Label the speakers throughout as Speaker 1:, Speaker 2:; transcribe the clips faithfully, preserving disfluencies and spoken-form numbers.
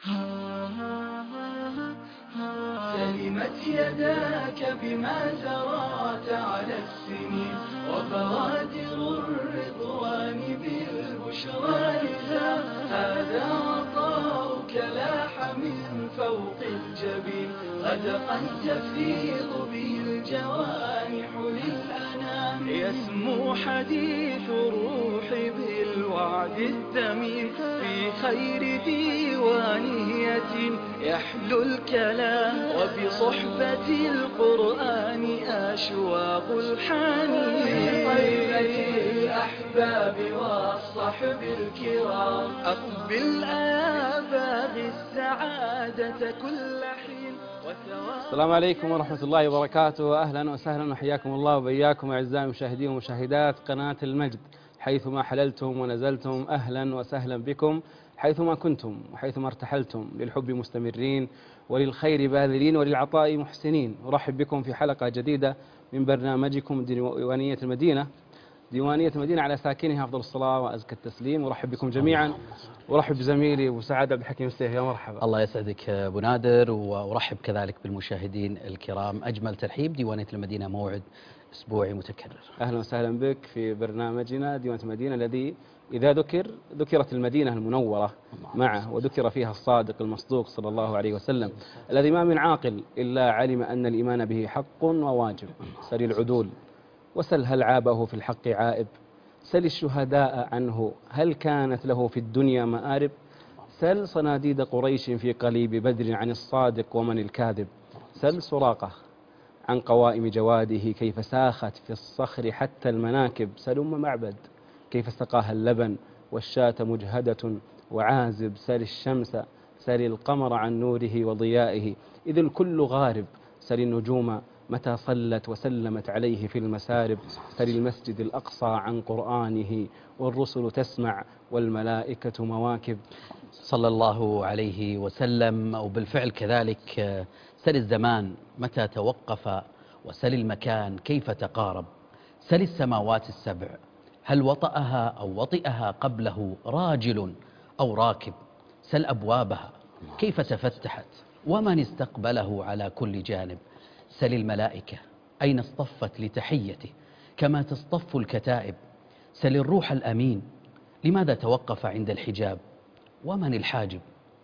Speaker 1: سلمت يداك بما زرعت على السنين، وبوادر الرضوان بالبشرى لذا. هذا عطاؤك لاح من فوق الجبين، غدقا تفيض به الجوانح للأنام. يسمو حديث الروح بالوعد الثمين، في خير ديوانية يحلو الكلام، وبصحبة القرآن أشواق الحنين. في طيبة الأحباب والصحب الكرام، أقبل أيا باغي السعادة كل حين.
Speaker 2: السلام عليكم ورحمة الله وبركاته. أهلا وسهلا وحياكم الله وبياكم أعزائي المشاهدين ومشاهدات قناة المجد، حيثما حللتم ونزلتم أهلا وسهلا بكم، حيثما كنتم وحيثما ارتحلتم، للحب مستمرين وللخير باذلين وللعطاء محسنين. أرحب بكم في حلقة جديدة من برنامجكم ديوانية المدينة. ديوانية المدينة على ساكنها أفضل الصلاة وأزكى التسليم. أرحب بكم جميعا، وأرحب بزميلي أبو سعد عبد الحكيم السيف. يا مرحبا.
Speaker 3: الله يسعدك أبو نادر، وأرحب كذلك بالمشاهدين الكرام. أجمل ترحيب. ديوانية المدينة موعد أسبوعي متكرر.
Speaker 2: أهلا وسهلا بك في برنامجنا ديوانية المدينة، الذي إذا ذكر ذكرت المدينة المنورة معه، وذكر فيها الصادق المصدوق صلى الله عليه وسلم، الذي ما من عاقل إلا علم أن الإيمان به حق وواجب. سل العدول وسل هل عابه في الحق عائب، سل الشهداء عنه هل كانت له في الدنيا مآرب، سل صناديد قريش في قليب بدر عن الصادق ومن الكاذب، سل سراقة عن قوائم جواده كيف ساخت في الصخر حتى المناكب، سل أم معبد كيف سقاها اللبن والشاة مجهدة وعازب، سل الشمس سل القمر عن نوره وضيائه إذ الكل غارب، سل النجوم متى صلت وسلمت عليه في المسارب، سل المسجد الأقصى عن قرآنه والرسل تسمع والملائكة مواكب.
Speaker 3: صلى الله عليه وسلم. وبالفعل كذلك سل الزمان متى توقف، وسل المكان كيف تقارب، سل السماوات السبع هل وطأها أو وطئها قبله راجل أو راكب، سل أبوابها كيف تفتحت ومن استقبله على كل جانب، سل الملائكة أين اصطفت لتحيته كما تصطف الكتائب، سل الروح الأمين لماذا توقف عند الحجاب ومن الحاجب،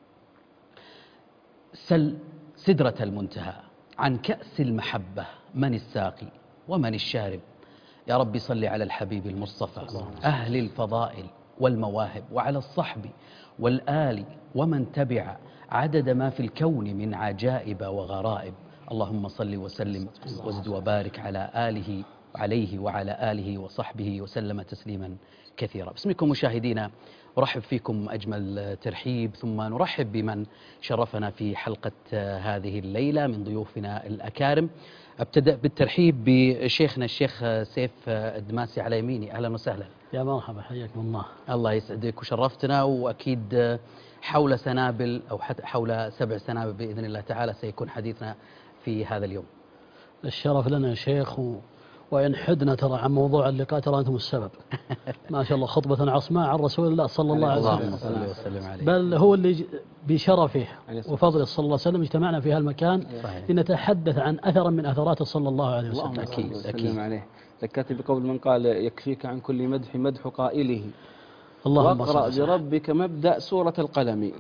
Speaker 3: سل سدرة المنتهى عن كأس المحبة من الساقي ومن الشارب. يا رب صل على الحبيب المصطفى أهل الفضائل والمواهب، وعلى الصحب والآل ومن تبع عدد ما في الكون من عجائب وغرائب. اللهم صل وسلم وزد وبارك على آله عليه وعلى آله وصحبه وسلم تسليما كثيرا. باسمكم مشاهدينا أرحب فيكم أجمل ترحيب، ثم نرحب بمن شرفنا في حلقة هذه الليلة من ضيوفنا الأكارم. أبتدأ بالترحيب بشيخنا الشيخ سيف الدماسي على يميني. أهلا وسهلا.
Speaker 4: يا مرحبا، حياكم الله.
Speaker 3: الله يسعدك وشرفتنا. وأكيد حول سنابل أو حول سبع سنابل بإذن الله تعالى سيكون حديثنا في هذا اليوم.
Speaker 4: الشرف لنا يا شيخ، و... وإن حدنا ترى عن موضوع اللقاء ترى أنتم السبب. ما شاء الله، خطبة عصماء عن رسول الله صلى الله عليه وسلم.
Speaker 3: اللهم صل وسلم عليه.
Speaker 4: بل هو اللي بشرفه وفضله صلى الله عليه وسلم اجتمعنا في هالمكان لنتحدث عن أثرا من أثراته صلى الله عليه وسلم.
Speaker 2: اللهم أكيد أكيد عليه. ذكرت بقول من قال يكفيك عن كل مدح مدح قائله، واقرأ بربك مبدأ سورة القلم،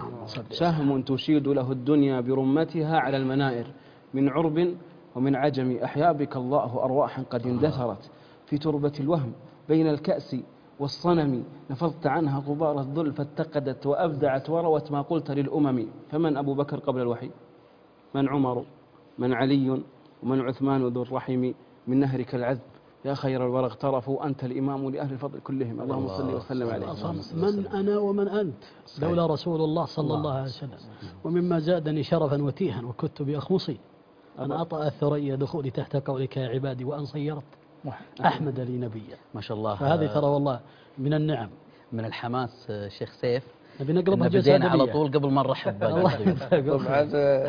Speaker 2: سهم تشيد له الدنيا برمتها على المنائر، من عرب ومن عجم أحيا بك الله أرواحا قد اندثرت في تربة الوهم بين الكأس والصنم، نفضت عنها غبار الذل فاتقدت وأبدعت وروت ما قلت للأمم. فمن أبو بكر قبل الوحي، من عمر، من علي، ومن عثمان ذو الرحم، من نهرك العذب يا خير الورى اغترفوا، أنت الإمام لأهل الفضل كلهم. اللهم صل وسلم عليه.
Speaker 4: من أنا ومن أنت لولا رسول الله صلى الله عليه وسلم. ومما زادني شرفا وتيها وكدت بأخمصي أن أطأ الثريا دخولي تحت قولك يا عبادي، وأن صيرت أحمد لي نبيا.
Speaker 3: ما شاء الله.
Speaker 4: فهذه ترى والله من النعم.
Speaker 3: من الحماس شيخ سيف
Speaker 4: نبي نقلبها
Speaker 3: بدينا على طول قبل ما نرحب.
Speaker 2: طبعا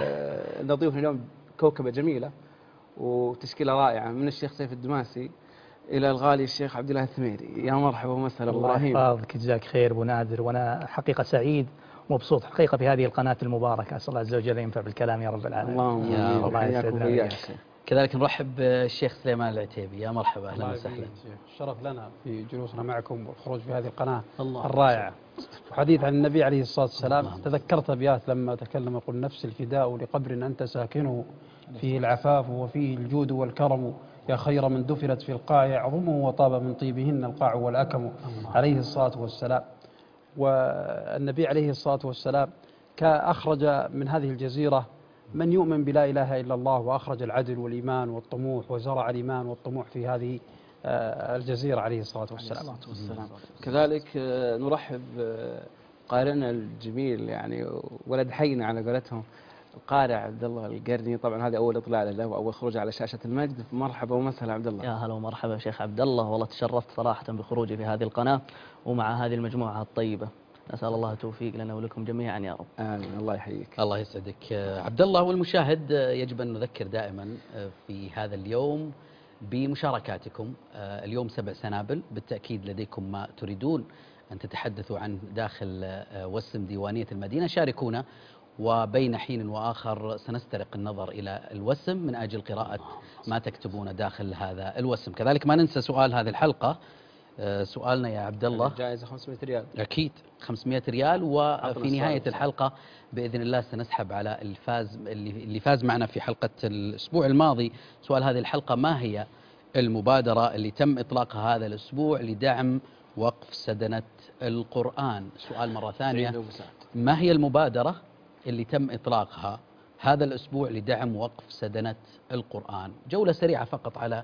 Speaker 2: نضيفنا اليوم كوكبة جميلة وتشكيلة رائعة، من الشيخ سيف الدماسي إلى الغالي الشيخ عبد الله الثميري. يا مرحبا ومسهلا أبو إبراهيم.
Speaker 5: الله يحفظك، جزاك خير أبو نادر. وأنا حقيقة سعيد مبسوط حقيقة في هذه القناة المباركة. أسأل الله عز وجل ينفع بالكلام يا رب العالمين.
Speaker 2: اللهم
Speaker 3: يا
Speaker 2: آمين.
Speaker 3: رب
Speaker 2: حياكم وإياك.
Speaker 3: كذلك نرحب بالشيخ سليمان العتيبي. يا مرحبا، أهلا وسهلا.
Speaker 6: شرف لنا في جلوسنا معكم والخروج في هذه القناة
Speaker 4: الله
Speaker 6: الرائعة وحديث عن النبي عليه الصلاة والسلام. تذكرت أبيات لما تكلم يقول: نفس الفداء لقبر أنت ساكنه، فيه العفاف وفيه الجود والكرم، يا خير من دفنت في القاع يعظمه، وطاب من طيبهن القاع والأكم، عليه الصلاة والسلام. والنبي عليه الصلاة والسلام أخرج من هذه الجزيرة من يؤمن بلا إله إلا الله، وأخرج العدل والإيمان والطموح، وزرع الإيمان والطموح في هذه الجزيرة عليه الصلاة والسلام.
Speaker 2: كذلك نرحب قارئنا الجميل يعني ولد حينا على قولتهم القارئ عبد الله القرني. طبعا هذه اول اطلاع له واول خروج على شاشه المجد. مرحبا ومسهلا عبد الله.
Speaker 7: يا هلا ومرحبا شيخ عبد الله، والله تشرفت صراحه بخروجي في هذه القناه ومع هذه المجموعه الطيبه. نسال الله التوفيق لنا ولكم جميعا يا رب.
Speaker 2: امين. الله يحييك.
Speaker 3: الله يسعدك عبد الله. والمشاهد يجب ان نذكر دائما في هذا اليوم بمشاركاتكم. اليوم سبع سنابل، بالتاكيد لديكم ما تريدون ان تتحدثوا عن داخل وسم ديوانيه المدينه، شاركونا، وبين حين وآخر سنسترق النظر إلى الوسم من أجل قراءة ما تكتبون داخل هذا الوسم. كذلك ما ننسى سؤال هذه الحلقة. سؤالنا يا عبد الله
Speaker 2: جائزة خمسمائة ريال.
Speaker 3: أكيد خمسمائة ريال. وفي نهاية الحلقة بإذن الله سنسحب على الفاز اللي فاز معنا في حلقة الأسبوع الماضي. سؤال هذه الحلقة: ما هي المبادرة اللي تم إطلاقها هذا الأسبوع لدعم وقف سدنة القرآن؟ سؤال مرة ثانية: ما هي المبادرة اللي تم إطلاقها هذا الأسبوع لدعم وقف سدنة القرآن؟ جولة سريعة فقط على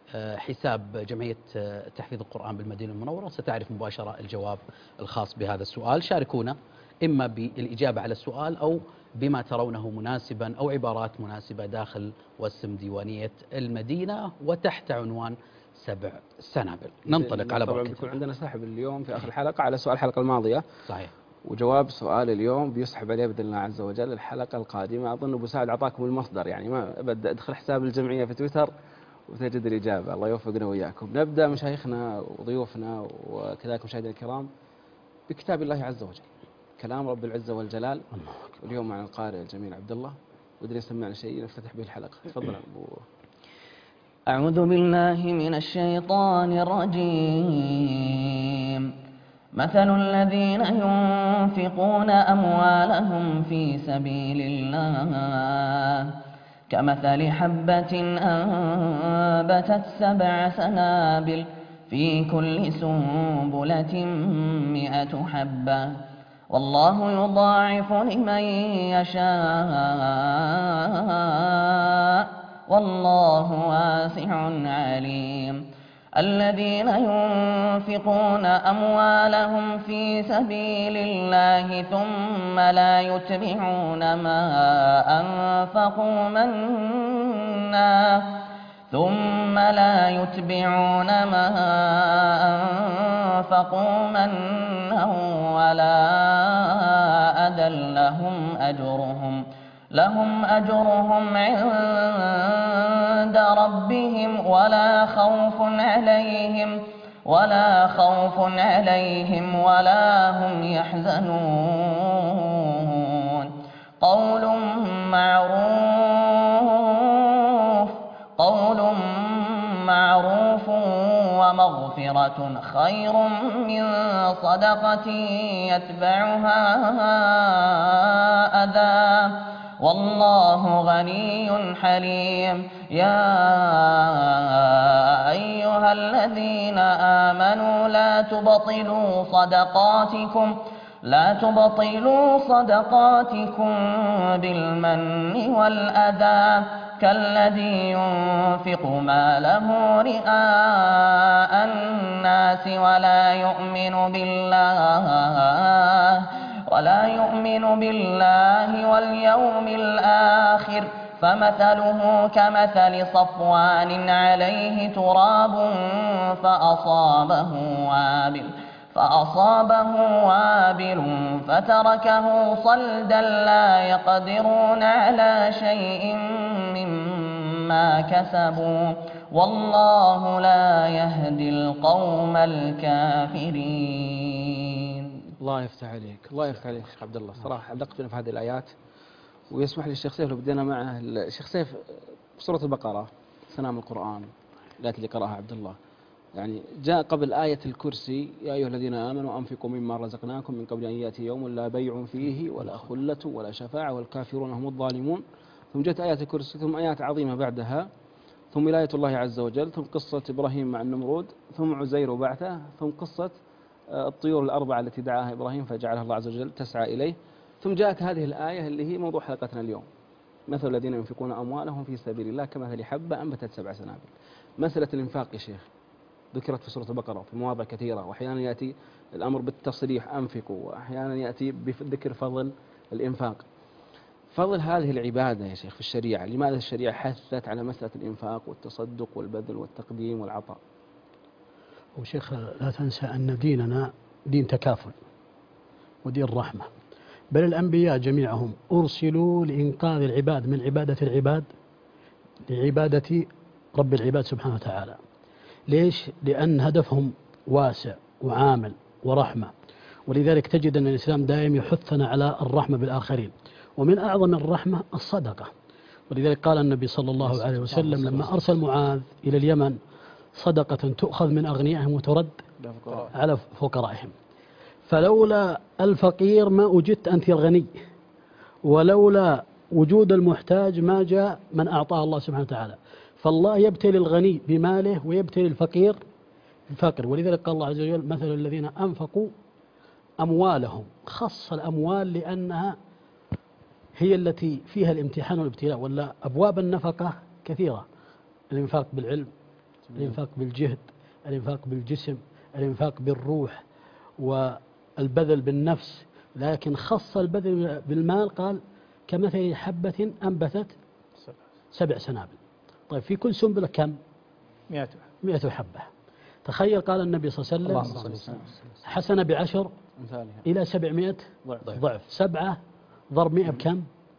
Speaker 3: حساب جمعية تحفيظ القرآن بالمدينة المنورة، ستعرف مباشرة الجواب الخاص بهذا السؤال. شاركونا إما بالإجابة على السؤال أو بما ترونه مناسبا أو عبارات مناسبة داخل وسم ديوانية المدينة وتحت عنوان سبع سنابل. ننطلق على بركة.
Speaker 2: طبعا بيكون عندنا سحب اليوم في آخر الحلقة على سؤال الحلقة الماضية.
Speaker 3: صحيح. وجواب
Speaker 2: سؤال اليوم بيسحب عليه بإذن الله عز وجل الحلقة القادمة. أظن أبو سعد أعطاكم المصدر، يعني ما بدأ أدخل حساب الجمعية في تويتر وتجد الإجابة. الله يوفقنا وإياكم. نبدأ مشايخنا وضيوفنا وكذلك مشاهدينا الكرام بكتاب الله عز وجل، كلام رب العزة والجلال. واليوم مع القارئ الجميل عبد الله، ودنا يسمعنا شيء نفتتح به الحلقة. تفضل أبو.
Speaker 7: أعوذ بالله من الشيطان الرجيم. مثل الذين ينفقون أموالهم في سبيل الله كمثل حبة أنبتت سبع سنابل في كل سنبلة مئة حبة والله يضاعف لمن يشاء والله واسع عليم. الذين ينفقون أموالهم في سبيل الله ثم لا يتبعون ما أنفقوا منا ثم لا يتبعون ما أنفقوا منا ولا أذى لهم أجرهم لهم أجرهم عند ربهم ولا خوف عليهم ولا خوف عليهم ولا هم يحزنون. قول معروف قول معروف ومغفرة خير من صدقة يتبعها أذى والله غني حليم. يا أيها الذين آمنوا لا تبطلوا صدقاتكم لا تبطلوا صدقاتكم بالمن والأذى كالذي ينفق ماله رئاء الناس ولا يؤمن بالله ولا يؤمن بالله واليوم الآخر فمثله كمثل صفوان عليه تراب فأصابه وابل فأصابه وابل فتركه صلدا لا يقدرون على شيء مما كسبوا والله لا يهدي القوم الكافرين.
Speaker 2: الله يفتح عليك، الله يفتح عليك شيخ عبد الله. صراحة علقتنا في هذه الآيات، ويسمح لي الشيخ سيف لو بدينا معه. الشيخ سيف في سورة البقرة سنام القرآن الآية اللي قرأها عبد الله، يعني جاء قبل آية الكرسي يا أيها الذين آمنوا أنفقوا مما رزقناكم من قبل أن يأتي يوم لا بيع فيه ولا خلة ولا شفاعة والكافرون هم الظالمون. ثم جاءت آية الكرسي، ثم آيات عظيمة بعدها، ثم ولاية الله عز وجل، ثم قصة إبراهيم مع النمرود، ثم عزير وبعثه، ثم قصة الطيور الأربعة التي دعاها إبراهيم فجعلها الله عز وجل تسعى إليه، ثم جاءت هذه الآية اللي هي موضوع حلقتنا اليوم، مثل الذين ينفقون أموالهم في سبيل الله كمثل حبة أنبتت سبع سنابل. مسألة الإنفاق يا شيخ ذكرت في سورة البقرة في مواضع كثيرة، وأحيانا يأتي الأمر بالتصريح أنفقوا، وأحيانا يأتي بذكر فضل الإنفاق. فضل هذه العبادة يا شيخ في الشريعة، لماذا الشريعة حثت على مسألة الإنفاق والتصدق والبذل والتقديم والعطاء؟
Speaker 4: وشيخ لا تنسى أن ديننا دين تكافل ودين رحمة، بل الأنبياء جميعهم أرسلوا لإنقاذ العباد من عبادة العباد لعبادة رب العباد سبحانه وتعالى. ليش؟ لأن هدفهم واسع وعامل ورحمة، ولذلك تجد أن الإسلام دائم يحثنا على الرحمة بالآخرين، ومن أعظم الرحمة الصدقة. ولذلك قال النبي صلى الله عليه وسلم لما أرسل معاذ إلى اليمن صدقة تؤخذ من أغنيائهم وترد على فقرائهم. فلولا الفقير ما وجدت أنت الغني، ولولا وجود المحتاج ما جاء من أعطاه الله سبحانه وتعالى. فالله يبتلي الغني بماله ويبتلي الفقير بالفقر. ولذلك قال الله عز وجل مثل الذين أنفقوا أموالهم، خص الأموال لأنها هي التي فيها الامتحان والابتلاء، ولا أبواب النفقة كثيرة: الإنفاق بالعلم، الإنفاق بالجهد، الإنفاق بالجسم، الإنفاق بالروح، والبذل بالنفس. لكن خص البذل بالمال قال كمثل حبة أنبتت سبع سنابل. طيب في كل سنبلة كم؟
Speaker 5: مئة
Speaker 4: مئة حبة. تخيل قال النبي صلى الله عليه وسلم حسنة بعشر إلى سبعمائة ضعف. سبعة ضرب مئة بكم؟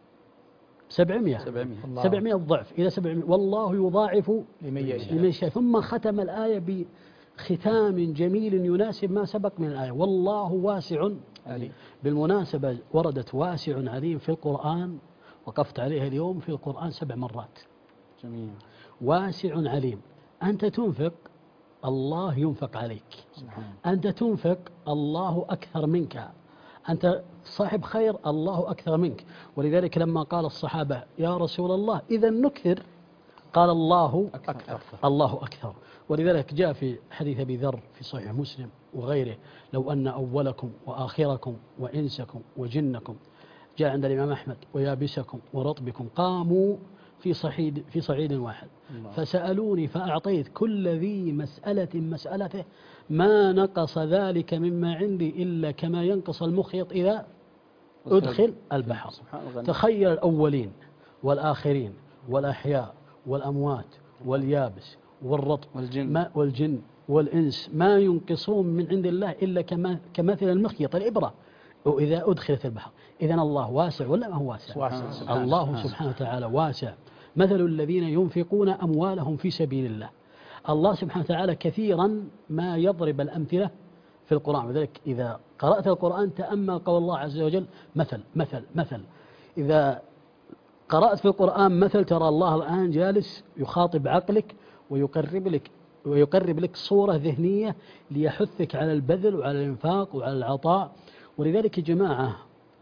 Speaker 4: سبعمائة. سبعمائة ضعف إلى سبعمائة، والله يضاعف لمن يشاء. ثم ختم الآية بختام جميل يناسب ما سبق من الآية: والله واسع عليم. بالمناسبة وردت واسع عليم في القرآن، وقفت عليها اليوم في القرآن سبع مرات.
Speaker 2: جميل.
Speaker 4: واسع عليم. أنت تنفق الله ينفق عليك، أنت تنفق الله أكثر منك، أنت صاحب خير الله أكثر منك. ولذلك لما قال الصحابة يا رسول الله إذا نكثر، قال الله أكثر. الله أكثر. ولذلك جاء في حديث أبي ذر في صحيح مسلم وغيره: لو أن أولكم وآخركم وإنسكم وجنكم، جاء عند الإمام أحمد، ويابسكم ورطبكم قاموا في صعيد في صعيد واحد فسألوني فأعطيت كل ذي مسألة مسألته ما نقص ذلك مما عندي إلا كما ينقص المخيط إذا أدخل البحر. تخيل الأولين والآخرين والأحياء والأموات واليابس والرطب والجن, ما والجن والإنس ما ينقصون من عند الله إلا كما كمثل المخيط الإبرة وإذا أدخلت البحر. إذن الله واسع ولا ما هو واسع؟ واسع سبحانه. الله سبحانه وتعالى واسع. مثل الذين ينفقون أموالهم في سبيل الله. الله سبحانه وتعالى كثيرا ما يضرب الأمثلة في القرآن، وذلك إذا قرأت القرآن تأمل قول الله عز وجل مثل مثل مثل. إذا قرأت في القرآن مثل ترى الله الآن جالس يخاطب عقلك ويقرب لك ويقرب لك صورة ذهنية ليحثك على البذل وعلى الإنفاق وعلى العطاء. ولذلك يا جماعة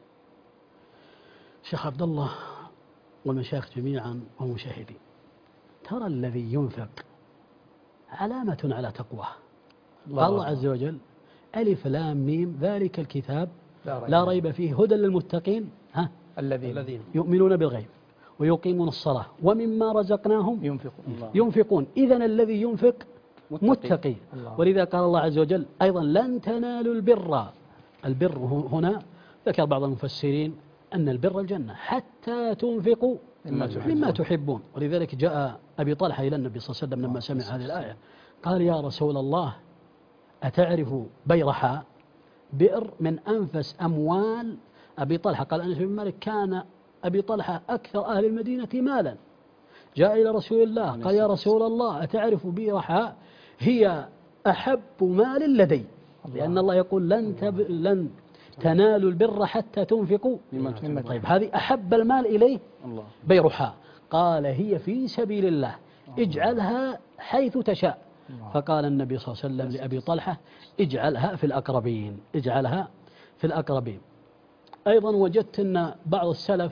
Speaker 4: شيخ عبد الله والمشايخ جميعا والمشاهدين، ترى الذي ينفق علامة على تقواه. قال الله عز وجل ألف لام ميم ذلك الكتاب لا ريب, لا ريب فيه هدى للمتقين ها الذين يؤمنون بالغيب ويقيمون الصلاة ومما رزقناهم ينفقون, ينفقون. إذن الذي ينفق متقي. ولذا قال الله عز وجل أيضا لن تنالوا البر. البر هنا ذكر بعض المفسرين أن البر الجنة حتى تنفقوا مما تحبون. ولذلك جاء أبي طلحة إلى النبي صلى الله عليه وسلم لما سمع هذه الآية قال يا رسول الله أتعرف بيرحاء؟ بئر من أنفس أموال أبي طلحة. قال أنس بن مالك كان أبي طلحة أكثر أهل المدينة مالا. جاء إلى رسول الله قال يا رسول الله أتعرف بيرحاء؟ هي أحب مال لدي، لأن الله يقول لن, تب... لن تنالوا البر حتى تنفقوا. طيب هذه أحب المال إليه
Speaker 2: الله.
Speaker 4: بيرحاء قال هي في سبيل الله اجعلها حيث تشاء. فقال النبي صلى الله عليه وسلم لأبي طلحة اجعلها في الأقربين، اجعلها في الأقربين. أيضا وجدت أن بعض السلف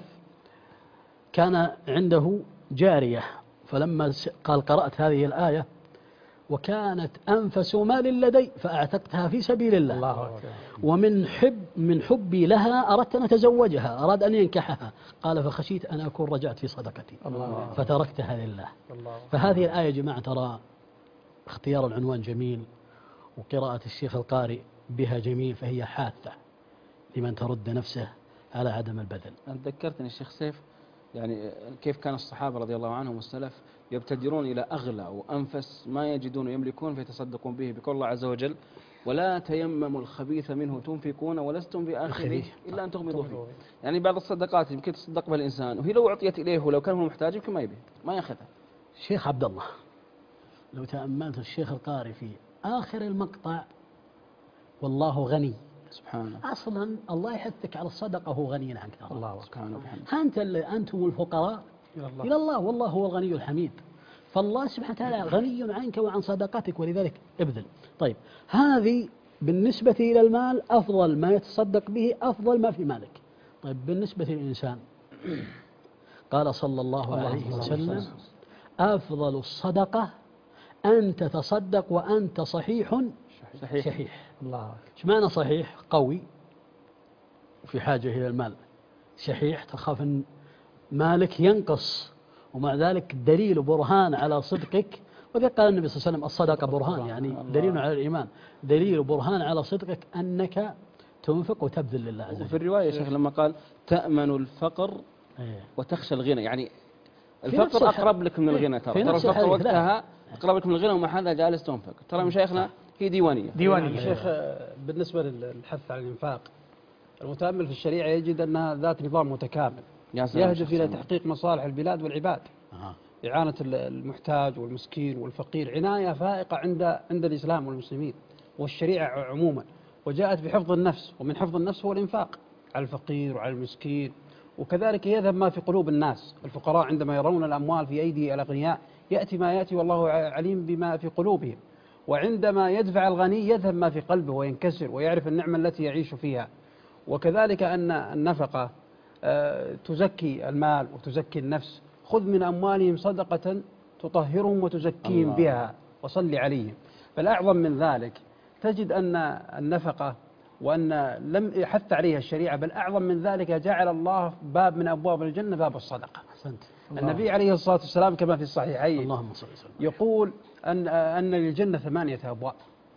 Speaker 4: كان عنده جارية، فلما قال قرأت هذه الآية وكانت أنفس مال لدي فأعتقتها في سبيل الله, الله ومن حب من حبي لها أردت أن أتزوجها، أراد أن ينكحها، قال فخشيت أن أكون رجعت في صدقتي الله فتركتها لله. الله. فهذه الآية يا جماعة ترى اختيار العنوان جميل، وقراءة الشيخ القارئ بها جميل، فهي حاثة لمن ترد نفسه على عدم البذل.
Speaker 2: أنت ذكرتني الشيخ سيف يعني كيف كان الصحابة رضي الله عنهم والسلف يبتدرون إلى أغلى وأنفس ما يجدون ويملكون فيتصدقون به بقول الله عز وجل ولا تيمموا الخبيث منه تنفقون ولستم بآخذه إلا أن تغمضوا فيه. يعني بعض الصدقات يمكن تصدق بها الإنسان وهي لو أعطيت إليه ولو كان هو محتاج يمكن ما يبيه ما يأخذها.
Speaker 4: شيخ عبد الله لو تأملت الشيخ القاري في آخر المقطع والله غني
Speaker 2: سبحانه،
Speaker 4: أصلا الله يحثك على الصدقة هو غني عنك.
Speaker 2: الله سبحانه وبحمده.
Speaker 4: أنت أنتم الفقراء إلى الله. إلى الله والله هو الغني الحميد، فالله سبحانه وتعالى غني عنك وعن صدقتك ولذلك ابذل. طيب هذه بالنسبة إلى المال أفضل ما يتصدق به، أفضل ما في مالك. طيب بالنسبة للإنسان قال صلى الله عليه وسلم أفضل الصدقة أن تتصدق وأنت صحيح صحيح, صحيح. الله. ايش معنى صحيح؟ قوي في حاجة إلى المال، شحيح تخاف أن مالك ينقص، ومع ذلك دليل برهان على صدقك. وذا قال النبي صلى الله عليه وسلم الصدقة برهان، يعني دليل على الإيمان، دليل برهان على صدقك أنك تنفق وتبذل لله عز وجل.
Speaker 2: وفي الرواية يا شيخ لما قال تأمن الفقر وتخشى الغنى، يعني الفقر أقرب لك من الغنى. ترى ترى الفقر وقتها أقرب لك من الغنى ومع هذا جالس تنفق. ترى مشايخنا هي ديوانية
Speaker 6: ديوانية. شيخ بالنسبة للحث على الإنفاق المتأمل في الشريعة يجد أنها ذات نظام متكامل يهدف إلى تحقيق مصالح البلاد والعباد، إعانة المحتاج والمسكين والفقير، عناية فائقة عند عند الإسلام والمسلمين والشريعة عموما. وجاءت بحفظ النفس، ومن حفظ النفس هو الإنفاق على الفقير وعلى المسكين. وكذلك يذهب ما في قلوب الناس، الفقراء عندما يرون الأموال في أيدي الأغنياء يأتي ما يأتي والله عليم بما في قلوبهم، وعندما يدفع الغني يذهب ما في قلبه وينكسر ويعرف النعمة التي يعيش فيها. وكذلك أن النفقة تزكي المال وتزكي النفس. خذ من أموالهم صدقة تطهرهم وتزكيهم بها وصل عليهم. فالأعظم من ذلك تجد أن النفقة وأن لم يحث عليها الشريعة، بل أعظم من ذلك جعل الله باب من أبواب الجنة باب الصدقة. النبي عليه الصلاة والسلام كما في الصحيحين يقول أن أن للجنة ثمانية أبواب،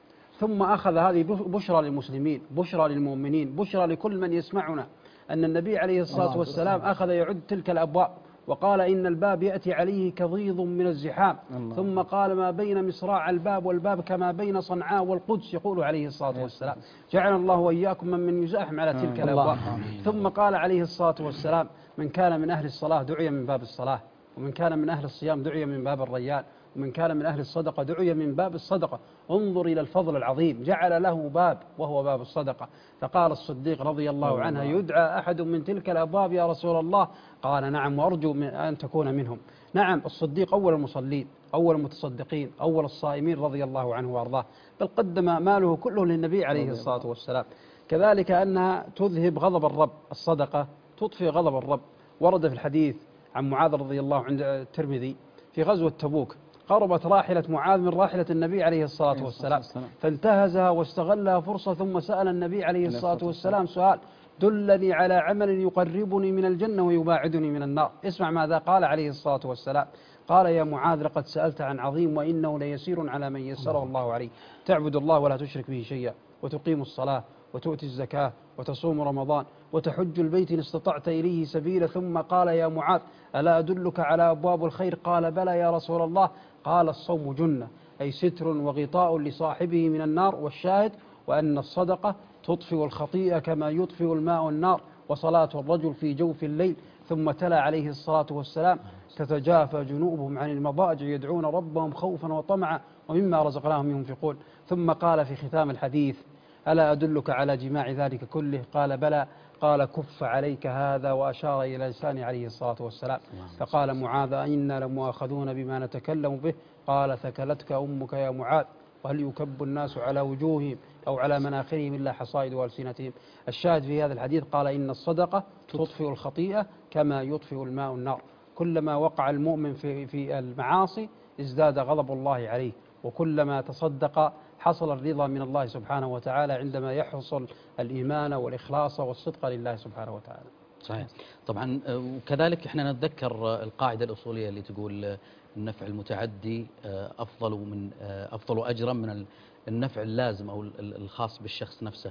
Speaker 6: ثم أخذ هذه بشرى للمسلمين، بشرى للمؤمنين، بشرى لكل من يسمعنا، أن النبي عليه الصلاة والسلام أخذ يعد تلك الأبواب وقال إن الباب يأتي عليه كضيض من الزحام، ثم قال ما بين مصراع الباب والباب كما بين صنعاء والقدس، يقول عليه الصلاة والسلام جعل الله وإياكم من من يزاحم على تلك الأبواب. ثم قال عليه الصلاة والسلام من كان من أهل الصلاة دعي من باب الصلاة، ومن كان من أهل الصيام دعي من باب الريان، ومن كان من أهل الصدقة دعي من باب الصدقة. انظر إلى الفضل العظيم، جعل له باب وهو باب الصدقة. فقال الصديق رضي الله عنه يدعى أحد من تلك الأبواب يا رسول الله؟ قال نعم وأرجو أن تكون منهم. نعم الصديق أول المصلين، أول المتصدقين، أول الصائمين رضي الله عنه وأرضاه، بل قدم ماله كله للنبي عليه الصلاة والسلام. كذلك أنها تذهب غضب الرب، الصدقة تطفئ غضب الرب. ورد في الحديث عن معاذ رضي الله عند الترمذي في غزوة تبوك قربت راحلة معاذ من راحلة النبي عليه الصلاة والسلام، فانتهزها واستغلها فرصة، ثم سأل النبي عليه الصلاة والسلام سؤال دلني على عمل يقربني من الجنة ويباعدني من النار. اسمع ماذا قال عليه الصلاة والسلام. قال يا معاذ لقد سألت عن عظيم وإنه ليسير على من يسره الله عليه، تعبد الله ولا تشرك به شيئا، وتقيم الصلاة، وتؤتي الزكاة، وتصوم رمضان، وتحج البيت إن استطعت إليه سبيلا. ثم قال يا معاذ ألا أدلك على أبواب الخير؟ قال بلى يا رسول الله. قال الصوم جنة، أي ستر وغطاء لصاحبه من النار. والشاهد وأن الصدقة تطفئ الخطيئة كما يطفئ الماء النار، وصلاة الرجل في جوف الليل. ثم تلا عليه الصلاة والسلام تتجافى جنوبهم عن المضاجع يدعون ربهم خوفا وطمعا ومما رزقناهم ينفقون. ثم قال في ختام الحديث ألا أدلك على جماع ذلك كله؟ قال بلى. قال كف عليك هذا، وأشار إلى لسانه عليه الصلاة والسلام. فقال معاذ إنا لمؤاخذون بما نتكلم به. قال ثكلتك أمك يا معاذ، وهل يكب الناس على وجوههم أو على مناخرهم إلا حصائد ألسنتهم؟ الشاهد في هذا الحديث قال إن الصدقة تطفئ الخطيئة كما يطفئ الماء النار. كلما وقع المؤمن في في المعاصي ازداد غضب الله عليه، وكلما تصدق حصل الرضا من الله سبحانه وتعالى عندما يحصل الإيمان والإخلاص والصدق لله سبحانه وتعالى.
Speaker 3: صحيح. طبعا وكذلك احنا نتذكر القاعدة الأصولية اللي تقول النفع المتعدي أفضل من أفضل أجرا من النفع اللازم أو الخاص بالشخص نفسه.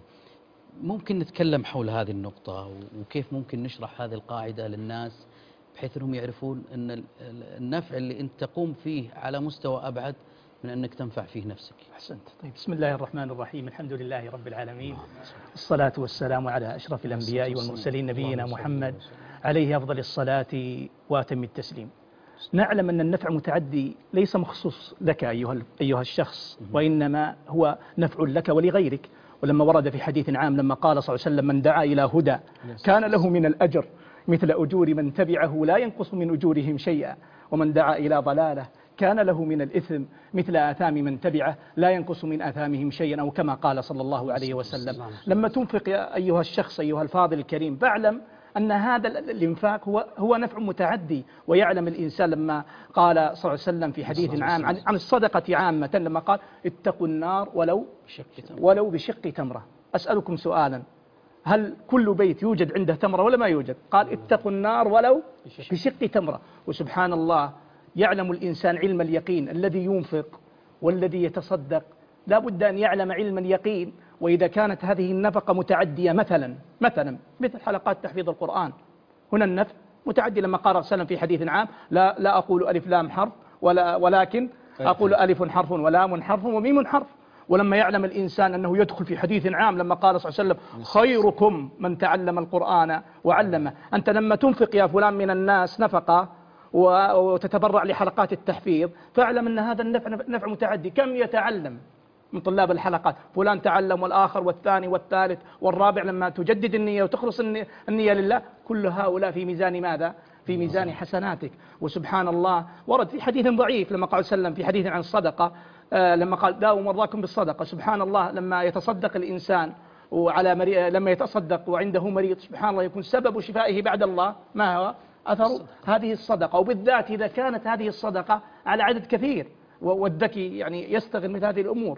Speaker 3: ممكن نتكلم حول هذه النقطة وكيف ممكن نشرح هذه القاعدة للناس بحيث أنهم يعرفون أن النفع اللي أنت تقوم فيه على مستوى أبعد من أنك تنفع فيه نفسك.
Speaker 5: أحسنت. طيب، بسم الله الرحمن الرحيم، الحمد لله رب العالمين، الصلاة والسلام على أشرف الأنبياء والمرسلين نبينا محمد عليه أفضل الصلاة وأتم التسليم. نعلم أن النفع متعدي ليس مخصوص لك أيها أيها الشخص، وإنما هو نفع لك ولغيرك. ولما ورد في حديث عام لما قال صلى الله عليه وسلم من دعا إلى هدى كان له من الأجر مثل أجور من تبعه لا ينقص من أجورهم شيئا، ومن دعا إلى ضلالة كان له من الإثم مثل آثام من تبعه لا ينقص من آثامهم شيئا، أو كما قال صلى الله عليه وسلم. لما تنفق يا أيها الشخص أيها الفاضل الكريم فاعلم أن هذا الإنفاق هو هو نفع متعدي. ويعلم الإنسان لما قال صلى الله عليه وسلم في حديث عام عن, عن الصدقة عامة لما قال اتقوا النار ولو ولو بشق تمرة. أسألكم سؤالا، هل كل بيت يوجد عنده تمرة ولا ما يوجد؟ قال اتقوا النار ولو بشق تمرة. وسبحان الله يعلم الإنسان علم اليقين، الذي ينفق والذي يتصدق لا بد أن يعلم علم اليقين. وإذا كانت هذه النفقة متعدية مثلا مثلا مثل حلقات تحفيظ القرآن، هنا النفع متعدي. لما قال صلى الله عليه وسلم في حديث عام لا لا أقول ألف لام حرف ولا ولكن أقول ألف حرف ولام حرف وميم حرف. ولما يعلم الإنسان أنه يدخل في حديث عام لما قال صلى الله عليه وسلم خيركم من تعلم القرآن وعلمه. أنت لما تنفق يا فلان من الناس نفقة وتتبرع لحلقات التحفيظ فاعلم أن هذا النفع نفع متعدي. كم يتعلم من طلاب الحلقات؟ فلان تعلم والآخر والثاني والثالث والرابع. لما تجدد النية وتخلص النية لله كل هؤلاء في ميزان ماذا؟ في ميزان حسناتك. وسبحان الله ورد في حديث ضعيف لما قال صلى الله عليه وسلم في حديث عن الصدقة آه لما قال داووا مرضاكم بالصدقة. سبحان الله لما يتصدق الإنسان وعلى مري... لما يتصدق وعنده مريض سبحان الله يكون سبب شفائه بعد الله ما هو؟ أثر هذه الصدقة، وبالذات إذا كانت هذه الصدقة على عدد كثير والذكي يعني يستغل مثل هذه الأمور.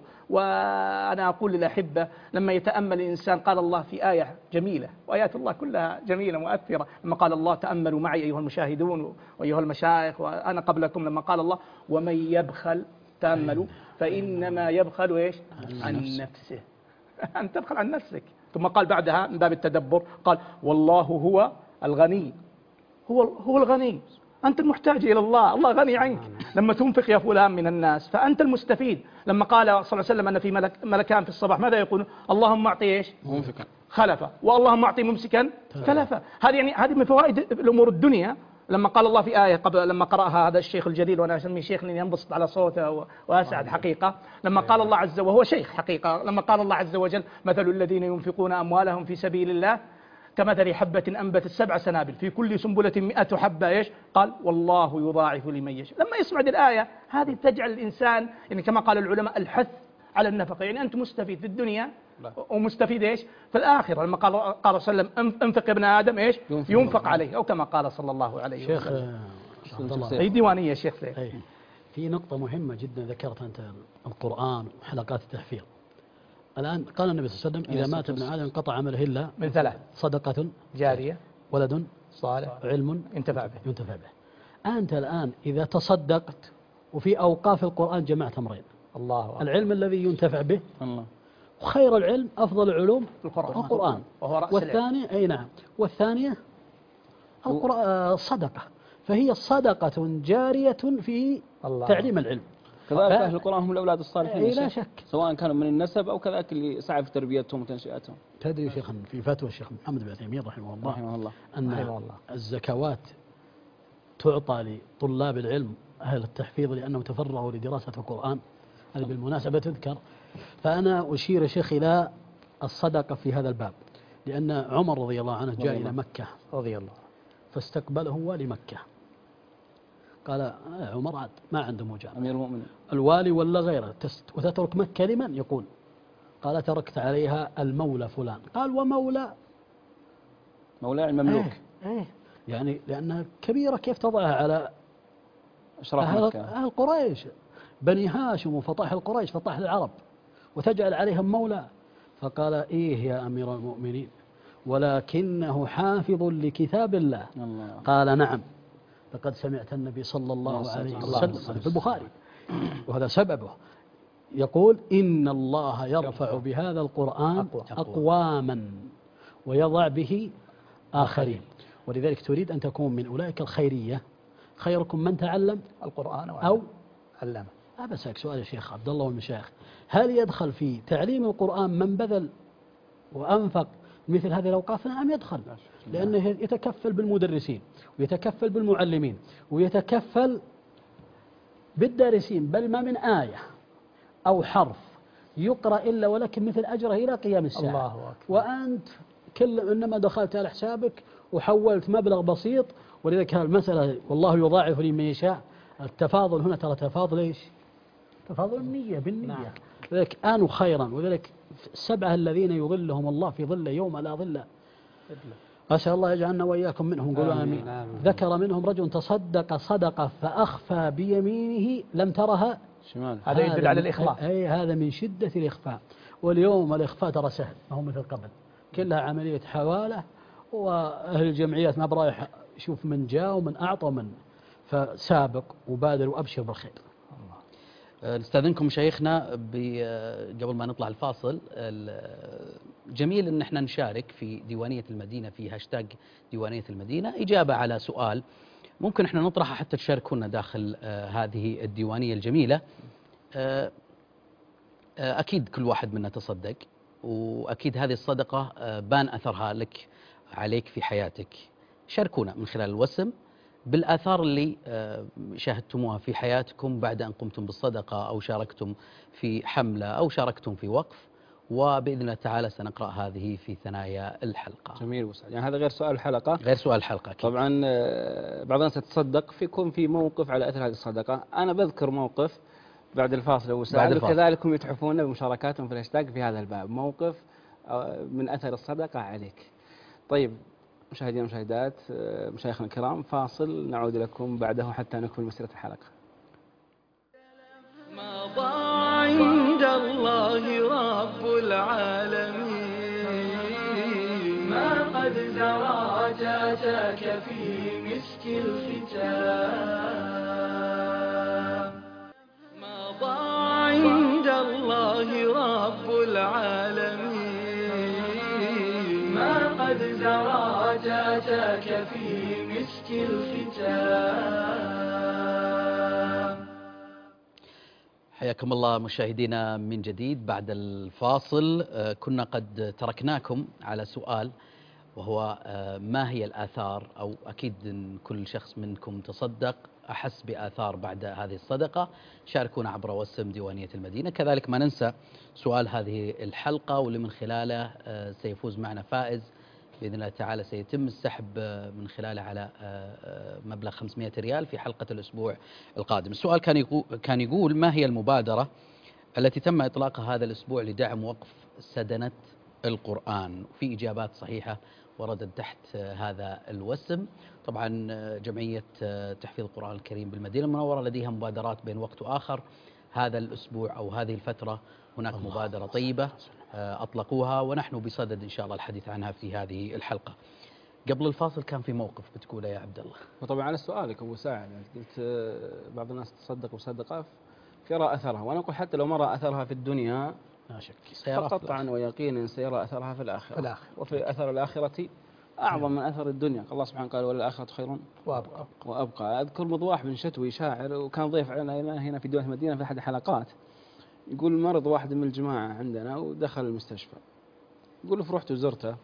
Speaker 5: وأنا أقول للأحبة لما يتأمل الإنسان قال الله في آية جميلة، وآيات الله كلها جميلة مؤثرة، لما قال الله تأملوا معي أيها المشاهدون وأيها المشايخ وأنا قبلكم، لما قال الله ومن يبخل تأملوا فإنما يبخل إيش؟ عن نفسه. أن تبخل عن نفسك. ثم قال بعدها من باب التدبر قال والله هو الغني، هو هو الغني، أنت المحتاج إلى الله، الله غني عنك. لما تنفق يا فلان من الناس فأنت المستفيد. لما قال صلى الله عليه وسلم أن في ملك ملكان في الصباح ماذا يقولون؟ اللهم أعطي إيش؟ ممسكا خلفا، واللهم أعطي ممسكا تلفا. هذه يعني هذه من فوائد الأمور الدنيا. لما قال الله في آية قبل لما قرأها هذا الشيخ الجليل وأنا أسميه شيخ لأني ينبسط على صوته وأسعد حقيقة، لما قال الله عز وجل وهو شيخ حقيقة، لما قال الله عز وجل مثل الذين ينفقون أموالهم في سبيل الله كمثل حبة أنبتت سبع سنابل في كل سنبلة مئة حبة إيش؟ قال والله يضاعف لمن يشاء. لما يسمع الآية هذه تجعل الإنسان يعني كما قال العلماء الحث على النفقة، يعني أنت مستفيد في الدنيا ومستفيد إيش؟ في الآخرة. لما قال قال صلى الله عليه وسلم انفق ابن آدم إيش؟ ينفق عليه، أو كما قال صلى الله عليه وسلم.
Speaker 4: شيخ عبد الله
Speaker 5: أي ديوانية شيخ سيف.
Speaker 4: في نقطة مهمة جدا ذكرت أنت القرآن وحلقات التحفيظ. الآن قال النبي صلى الله عليه وسلم إذا مات ابن آدم انقطع عمله إلا
Speaker 5: من ثلاث:
Speaker 4: صدقة
Speaker 5: جارية،
Speaker 4: ولد
Speaker 5: صالح،
Speaker 4: علم
Speaker 5: ينتفع به.
Speaker 4: ينتفع به. أنت الآن إذا تصدقت وفي أوقاف القرآن جمعت أمرين:
Speaker 5: الله أكبر.
Speaker 4: العلم الذي ينتفع به،
Speaker 5: الله،
Speaker 4: وخير العلم أفضل العلوم
Speaker 5: القرآن,
Speaker 4: القرآن.
Speaker 5: وهو رأس
Speaker 4: والثانية أي نعم والثانية القرآن صدقة، فهي صدقة جارية في
Speaker 5: الله.
Speaker 4: تعليم العلم.
Speaker 2: كذلك أهل القرآن هم الأولاد الصالحين
Speaker 4: إيه لا شك،
Speaker 2: سواء كانوا من النسب أو كذلك اللي سعى في تربيتهم وتنشئتهم.
Speaker 4: تدري شيخ في فتوى الشيخ محمد بن عثيمين رحمه الله,
Speaker 2: رحمه الله
Speaker 4: أن
Speaker 5: رحمه الله.
Speaker 4: الزكوات تعطى لطلاب العلم أهل التحفيظ لأنهم تفرغوا لدراسة القرآن. هذه بالمناسبة تذكر. فأنا أشير يا شيخ إلى الصدقة في هذا الباب، لأن عمر رضي الله عنه جاء إلى مكة
Speaker 5: رضي الله
Speaker 4: فاستقبله والي مكة. قال آه عمر عاد ما عنده مجاملة،
Speaker 2: أمير المؤمنين
Speaker 4: الوالي ولا غيره، وتترك مكة لمن؟ يقول قال تركت عليها المولى فلان. قال ومولى
Speaker 2: مولاي المملوك.
Speaker 4: ايه, ايه يعني لأنها كبيرة، كيف تضعها على
Speaker 2: أشراف
Speaker 4: أهل,
Speaker 2: مكة.
Speaker 4: أهل قريش، بني هاشم وفطاح القريش فطاح العرب، وتجعل عليهم مولى. فقال إيه يا أمير المؤمنين ولكنه حافظ لكتاب الله.
Speaker 2: الله.
Speaker 4: قال نعم لقد سمعت النبي صلى الله عليه وسلم، هذا في البخاري وهذا سببه، يقول إن الله يرفع بهذا القرآن أقواما ويضع به آخرين. ولذلك تريد أن تكون من أولئك الخيرية، خيركم من تعلم
Speaker 5: القرآن
Speaker 4: أو
Speaker 5: علمه.
Speaker 4: أبسك سؤال يا شيخ عبد الله والمشايخ، هل يدخل في تعليم القرآن من بذل وأنفق مثل هذه الأوقاف؟ نعم يدخل، لأنه يتكفل بالمدرسين ويتكفل بالمعلمين ويتكفل بالدارسين، بل ما من آية أو حرف يقرأ إلا ولكن مثل أجره إلى قيام الساعة.
Speaker 5: الله أكبر.
Speaker 4: وأنت كل إنما دخلت على حسابك وحولت مبلغ بسيط. ولذلك المسألة والله يضاعف لمن يشاء، التفاضل هنا ترى تفاضل إيش؟ تفاضل النية بالنية. نعم. لذلك آنوا خيرا. ولذلك السبعة الذين يظلهم الله في ظل يوم لا ظل، أسأل الله يجعلنا وإياكم منهم. قولوا آمين. آمين. ذكر منهم رجل تصدق صدقة فأخفى بيمينه لم ترها
Speaker 2: شمال.
Speaker 5: هذا يدل على الإخلاص.
Speaker 4: أي هذا من شدة الإخفاء. واليوم الإخفاء ترى سهل، ما هو مثل قبل، كلها عملية حوالة، وأهل الجمعيات ما برايح شوف من جاء ومن أعطى من، فسابق وبادر وأبشر بالخير.
Speaker 3: نستاذنكم شيخنا قبل ما نطلع الفاصل، جميل ان احنا نشارك في ديوانية المدينة في هاشتاج ديوانية المدينة إجابة على سؤال ممكن احنا نطرحه حتى تشاركونا داخل هذه الديوانية الجميلة. أكيد كل واحد منا تصدق، وأكيد هذه الصدقة بان أثرها لك عليك في حياتك. شاركونا من خلال الوسم بالآثار اللي شاهدتموها في حياتكم بعد أن قمتم بالصدقة أو شاركتم في حملة أو شاركتم في وقف، وبإذن الله تعالى سنقرأ هذه في ثنايا الحلقة.
Speaker 2: جميل وسعد. يعني هذا غير سؤال الحلقة.
Speaker 3: غير سؤال الحلقة أكيد.
Speaker 2: طبعا بعض الناس تتصدق فيكون في موقف على أثر هذه الصدقة. أنا بذكر موقف بعد الفاصل وسعد، وكذلك هم يتحفون بمشاركاتهم في الهاشتاج في هذا الباب، موقف من أثر الصدقة عليك. طيب مشاهدينا ومشاهدات مشايخنا الكرام، فاصل نعود لكم بعده حتى نكمل مسيرة الحلقة.
Speaker 1: ما ضاع عند الله رب العالمين، ما قد زرعت أتاك في مسك الختام. ما ضاع عند الله رب العالمين، ما قد زرعت أتاك في مسك الختام.
Speaker 3: حياكم الله مشاهدينا من جديد بعد الفاصل. كنا قد تركناكم على سؤال، وهو ما هي الآثار، أو أكيد إن كل شخص منكم تصدق أحس بآثار بعد هذه الصدقة. شاركونا عبر وسم ديوانية المدينة. كذلك ما ننسى سؤال هذه الحلقة واللي من خلاله سيفوز معنا فائز بإذن الله تعالى، سيتم السحب من خلاله على مبلغ خمسمائة ريال في حلقة الأسبوع القادم. السؤال كان يقول, كان يقول ما هي المبادرة التي تم إطلاقها هذا الأسبوع لدعم وقف سدنة القرآن؟ وفي إجابات صحيحة وردت تحت هذا الوسم. طبعا جمعية تحفيظ القرآن الكريم بالمدينة المنورة لديها مبادرات بين وقت وآخر. هذا الأسبوع أو هذه الفترة هناك مبادرة طيبة أطلقوها، ونحن بصدد إن شاء الله الحديث عنها في هذه الحلقة. قبل الفاصل كان في موقف بتقوله يا عبد الله.
Speaker 2: وطبعا على سؤالك أبو ساعد، قلت بعض الناس تصدق وصدقة يرى أثرها، وأنا أقول حتى لو ما رأى أثرها في الدنيا
Speaker 4: لا شك
Speaker 2: قطعا ويقينا سيرى أثرها في الآخرة. في الآخرة. وفي أثر الآخرة أعظم من أثر الدنيا. الله سبحانه قال وللآخرة خير
Speaker 5: وأبقى.
Speaker 2: وأبقى. أذكر مضواح بن شتوي شاعر، وكان ضيف علينا هنا في ديوانية المدينة في أحد الحلقات، يقول مرض واحد من الجماعة عندنا ودخل المستشفى، يقول في رحت وزرته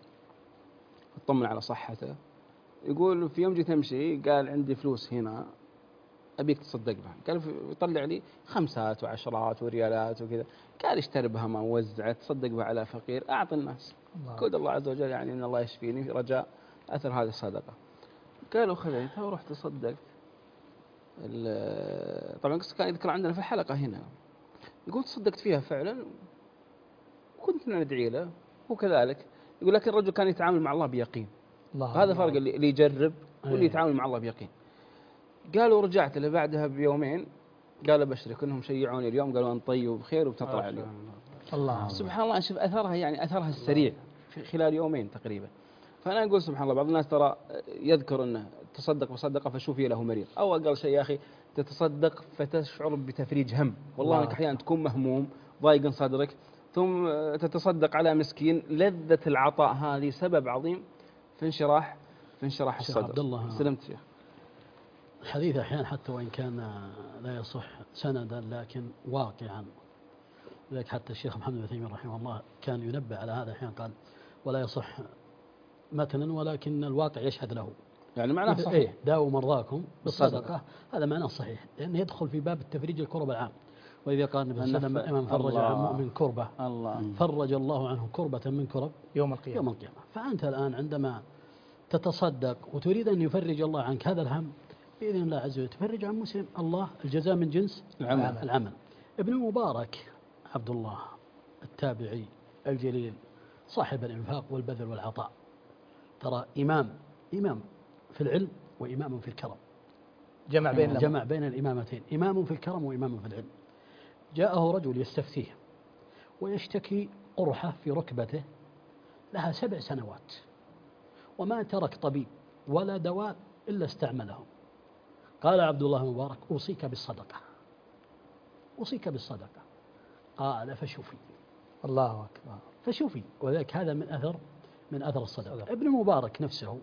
Speaker 2: اطمن على صحته، يقول في يوم جيت امشي قال عندي فلوس هنا أبيك تصدق بها. قال يطلع لي خمسات وعشرات وريالات وكذا. قال اشتري بها ما وزعت، تصدق بها على فقير، أعط الناس. كود الله عز وجل يعني إن الله يشفيني رجاء أثر هذه الصدقة. قالوا خذيتها ورحت تصدقت. طبعا كان يذكر عندنا في الحلقة هنا، يقول تصدقت فيها فعلا وكنت ندعي له وكذلك. يقول لكن الرجل كان يتعامل مع الله بيقين. الله هذا فرق اللي يجرب واللي يتعامل مع الله بيقين. قالوا رجعت له بعدها بيومين، قال ابشرك انهم شيعوني اليوم، قالوا انت طيب وبخير وبتطلع اليوم. الله سبحان الله. شوف اثرها، يعني اثرها السريع في خلال يومين تقريبا. فانا اقول سبحان الله، بعض الناس ترى يذكر انه تصدق بصدقه فشوفي له مريض، او اقل شيء يا اخي تتصدق فتشعر بتفريج هم. والله انك احيانا تكون مهموم ضايق صدرك ثم تتصدق على مسكين، لذة العطاء هذه سبب عظيم في انشراح في انشراح الصدر.
Speaker 4: عبد الله
Speaker 2: سلمت فيه.
Speaker 4: الحديث أحيانا حتى وإن كان لا يصح سندا لكن واقعا، لذلك حتى الشيخ محمد بن تيمية رحمه الله كان ينبه على هذا أحيانا، قال ولا يصح متنا ولكن الواقع يشهد له.
Speaker 2: يعني معناه صحيح.
Speaker 4: إيه داووا مرضاكم بالصدقة، هذا معناه صحيح، لأنه يدخل في باب التفريج الكرب العام. وإذا قال النبي صلى الله عليه وسلم من فرج عن مؤمن كربة الله فرج الله عنه كربة من كرب
Speaker 5: يوم القيامة.
Speaker 4: يوم القيامة. فأنت الآن عندما تتصدق وتريد أن يفرج الله عنك هذا الهم بإذن الله عز وجل، تفرج عن مسلم، الله الجزاء من جنس العمل. العمل. ابن مبارك عبد الله التابعي الجليل صاحب الإنفاق والبذل والعطاء، ترى إمام إمام في العلم وإمام في الكرم،
Speaker 5: جمع بين
Speaker 4: جمع بين الإمامتين، إمام في الكرم وإمام في العلم. جاءه رجل يستفتيه ويشتكي قرحة في ركبته لها سبع سنوات وما ترك طبيب ولا دواء إلا استعمله. قال عبد الله المبارك أوصيك بالصدقة، أوصيك بالصدقة. قال فشوفي.
Speaker 5: الله أكبر.
Speaker 4: فشوفي. وذلك هذا من أثر من أثر الصدقة. ابن مبارك نفسه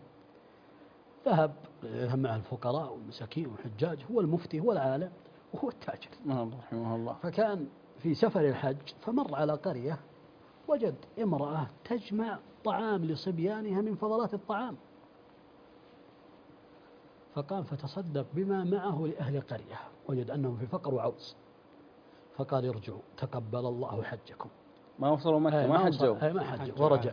Speaker 4: ذهب مع الفقراء والمساكين والحجاج، هو المفتي هو العالم وهو التاجر
Speaker 2: رحمه الله.
Speaker 4: فكان في سفر الحج فمر على قرية وجد امرأة تجمع طعام لصبيانها من فضلات الطعام، فقام فتصدق بما معه لأهل القرية، وجد أنهم في فقر وعوز، فقال ارجعوا تقبل الله حجكم.
Speaker 2: ما وصلوا مكة ما حجوا
Speaker 4: ما حجوا ورجع.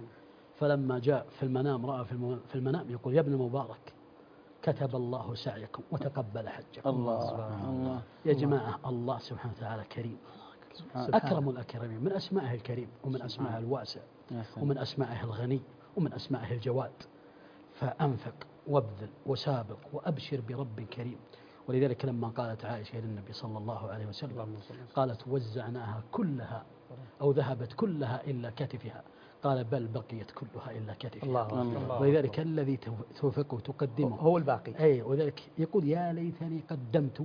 Speaker 4: فلما جاء في المنام رأى في المنام يقول يا ابن مبارك كتب الله سعيكم وتقبل حجكم.
Speaker 2: الله, الله
Speaker 4: يا جماعة الله سبحانه وتعالى كريم، أكرم الأكرمين، من أسمائه الكريم ومن أسمائه الواسع ومن أسمائه الغني ومن أسمائه الجواد. فأنفق وابذل وسابق وأبشر برب كريم. ولذلك لما قالت عائشة للنبي صلى الله عليه وسلم قالت وزعناها كلها أو ذهبت كلها إلا كتفها، قال بل بقيت كلها إلا كتفها. الله الله. ولذلك الذي توفق وتقدمه
Speaker 5: هو الباقي.
Speaker 4: أي وذلك يقول يا ليتني قدمت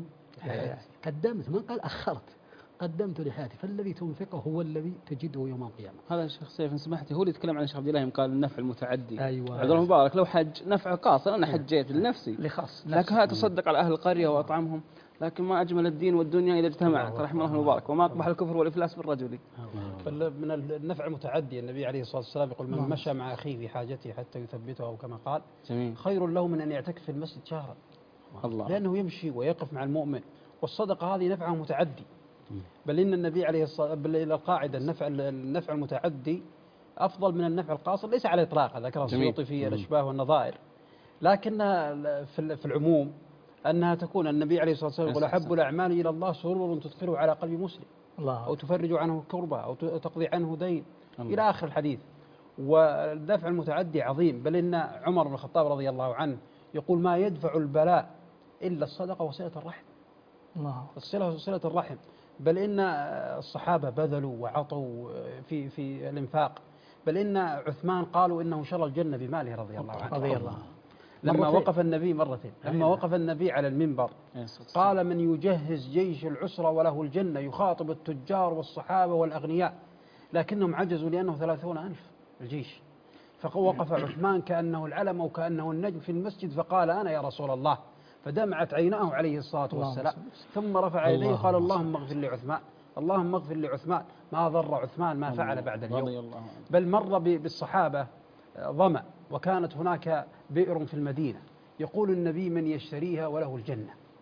Speaker 4: قدمت، من قال أخرت، قدمت لحياتي. فالذي تنفقه هو الذي تجده يوم القيامة.
Speaker 2: هذا الشيخ سيف إن سمحتي هو اللي يتكلم عن الشيخ عبد الله قال النفع المتعدي.
Speaker 4: أيوة.
Speaker 2: عبد الله مبارك لو حج نفع قاصر، أنا حجيت لنفسي
Speaker 5: لخص،
Speaker 2: لكن هذا تصدق على أهل القرية وأطعمهم. لكن ما أجمل الدين والدنيا إذا اجتمعت رحمه الله المبارك، وما أقبح الكفر والإفلاس بالرجل.
Speaker 6: من النفع المتعدي النبي عليه الصلاة والسلام يقول من مشى مع أخيه في حاجته حتى يثبته أو كما قال جميل. خير له من أن يعتكف في المسجد شهرا، الله. لأنه يمشي ويقف مع المؤمن. والصدقة هذه نفعه متعدي، بل إن النبي عليه الصلاة بل إلى القاعدة النفع النفع المتعدي أفضل من النفع القاصر، ليس على الإطلاق، ذكر السيوطي في الأشباه والنظائر، لكنها في العموم أنها تكون النبي عليه الصلاة والسلام يقول أحب الأعمال إلى الله سرور تدخله على قلب مسلم، الله. أو تفرج عنه كربة أو تقضي عنه دين، الله. إلى آخر الحديث. والدفع المتعدي عظيم، بل إن عمر بن الخطاب رضي الله عنه يقول ما يدفع البلاء إلا الصدقة وصلة الرحم، الله. الصلة وصلة الرحم. بل إن الصحابة بذلوا وعطوا في في الإنفاق، بل إن عثمان قالوا إنه شرى الجنة بماله رضي الله عنه. رضي الله. لما وقف النبي مرتين، لما وقف النبي على المنبر قال من يجهز جيش العسرة وله الجنة، يخاطب التجار والصحابة والأغنياء، لكنهم عجزوا لأنه ثلاثون ألف الجيش. فوقف عثمان كأنه العلم أو كأنه النجم في المسجد فقال أنا يا رسول الله، فدمعت عيناه عليه الصلاة والسلام، ثم رفع يديه قال اللهم اغفر لعثمان، اللهم اغفر لعثمان، ما ضر عثمان ما فعل بعد اليوم. بل مر بالصحابة ظمأ وكانت هناك بئر في المدينة، يقول النبي من يشتريها وله الجنة،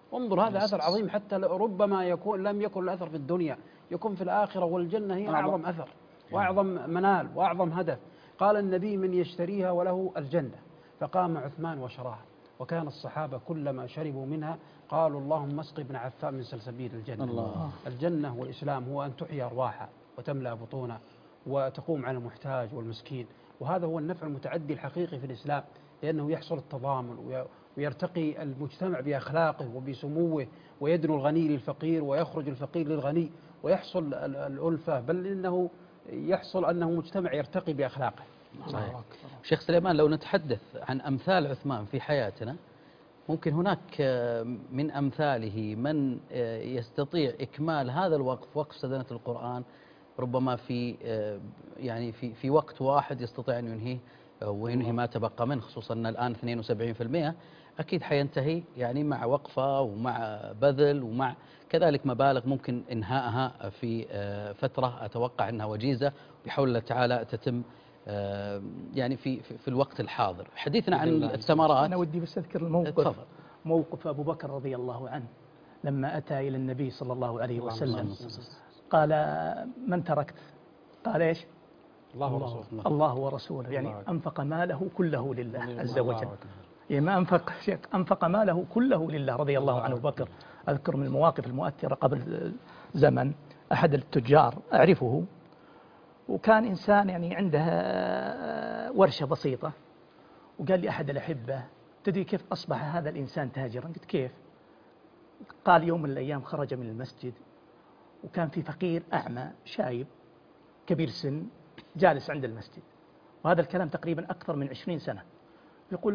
Speaker 6: انظر هذا أثر عظيم، حتى ربما يكون لم يكن الأثر في الدنيا، يكون في الآخرة، والجنة هي أعظم أثر وأعظم منال وأعظم هدف. قال النبي: من يشتريها وله الجنة. فقام عثمان وشراها، وكان الصحابة كلما شربوا منها قالوا: اللهم اسق ابن عفان من سلسبيل الجنة. الله. الجنة والإسلام هو أن تحيي أرواحها وتملأ بطونها وتقوم على المحتاج والمسكين، وهذا هو النفع المتعدي الحقيقي في الإسلام، لأنه يحصل التضامن ويرتقي المجتمع بأخلاقه وبسموه، ويدنو الغني للفقير ويخرج الفقير للغني، ويحصل الألفة، بل إنه يحصل أنه مجتمع يرتقي بأخلاقه.
Speaker 3: صحيح. شيخ سليمان، لو نتحدث عن أمثال عثمان في حياتنا، ممكن هناك من أمثاله من يستطيع إكمال هذا الوقف، وقف سدنة القرآن، ربما في يعني في في وقت واحد يستطيع أن ينهيه وينهي ما تبقى منه، خصوصا أن الآن اثنين وسبعين بالمئة أكيد حينتهي، يعني مع وقفة ومع بذل ومع كذلك مبالغ ممكن إنهائها في فترة أتوقع أنها وجيزة بحول الله تعالى تتم يعني في في الوقت الحاضر. حديثنا عن الثمرات،
Speaker 5: أنا ودي بس أذكر الموقف. تفضل. موقف أبو بكر رضي الله عنه لما أتى إلى النبي صلى الله عليه وسلم قال: من تركت؟ قال: إيش؟
Speaker 6: الله ورسوله.
Speaker 5: الله ورسوله، يعني أنفق ماله كله لله عز وجل. يعني ما أنفق شيء، أنفق ماله كله لله رضي الله عنه أبو بكر. أذكر من المواقف المؤثرة قبل زمن أحد التجار أعرفه، وكان إنسان يعني عنده ورشة بسيطة، وقال لي أحد الأحبة: تدري كيف أصبح هذا الإنسان تاجرا؟ قلت: كيف؟ قال: يوم من الأيام خرج من المسجد، وكان في فقير أعمى شايب كبير سن جالس عند المسجد، وهذا الكلام تقريبا أكثر من عشرين سنة. يقول: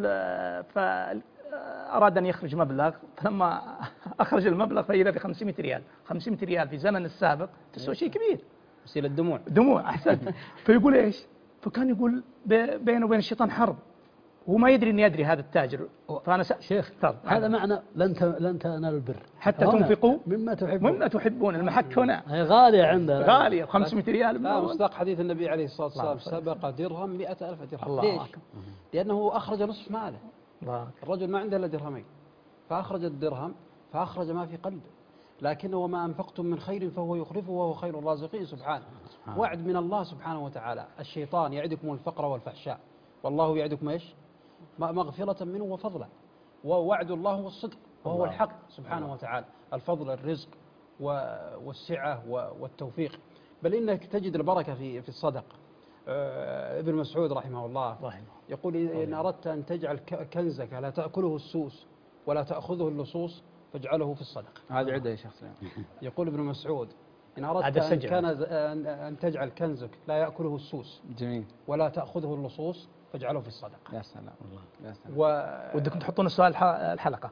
Speaker 5: فأراد أن يخرج مبلغ، فلما أخرج المبلغ فإذا بخمسمائة ريال. خمسمائة ريال في زمن السابق تسوى شيء كبير،
Speaker 2: وسيلة دموع
Speaker 5: دموع أحسن. فيقول إيش؟ فكان يقول بينه وبين الشيطان حرب، هو ما يدري أن يدري هذا التاجر. فأنا س...
Speaker 4: شيخ هذا معنى لن لن تنالوا البر
Speaker 5: حتى تنفقوا
Speaker 4: مما تحبون
Speaker 5: مما تحبون. المحك هنا
Speaker 4: هي غالية عندنا،
Speaker 5: غالية خمسمائة ريال.
Speaker 6: لا، مصداق حديث النبي عليه الصلاة والسلام: سبق درهم مئة ألف درهم. ليش؟ لأنه أخرج نصف ماله. الرجل ما عنده إلا درهمين، فأخرج الدرهم، فأخرج ما في قلبه. لكنه وما أنفقتم من خير فهو يخلفه وهو خير الرازقين. سبحانه. وعد من الله سبحانه وتعالى. الشيطان يعدكم الفقر والفحشاء، والله يعدكم إيش؟ مغفرة منه وفضلا. ووعد الله هو الصدق وهو الحق سبحانه وتعالى، الفضل، الرزق والسعة والتوفيق. بل إنك تجد البركة في في الصدق. ابن مسعود رحمه الله يقول: إن أردت أن تجعل كنزك لا تأكله السوس ولا تأخذه اللصوص فاجعله في الصدقة.
Speaker 2: هذا عدة يا شيخ سليمان.
Speaker 6: يقول ابن مسعود: إن أردت أن, كان أن تجعل كنزك لا يأكله السوس
Speaker 2: جميل
Speaker 6: ولا تأخذه اللصوص فاجعله في الصدقة.
Speaker 2: يا سلام الله، يا سلام.
Speaker 5: و... ودكم تحطون السؤال الحلقة.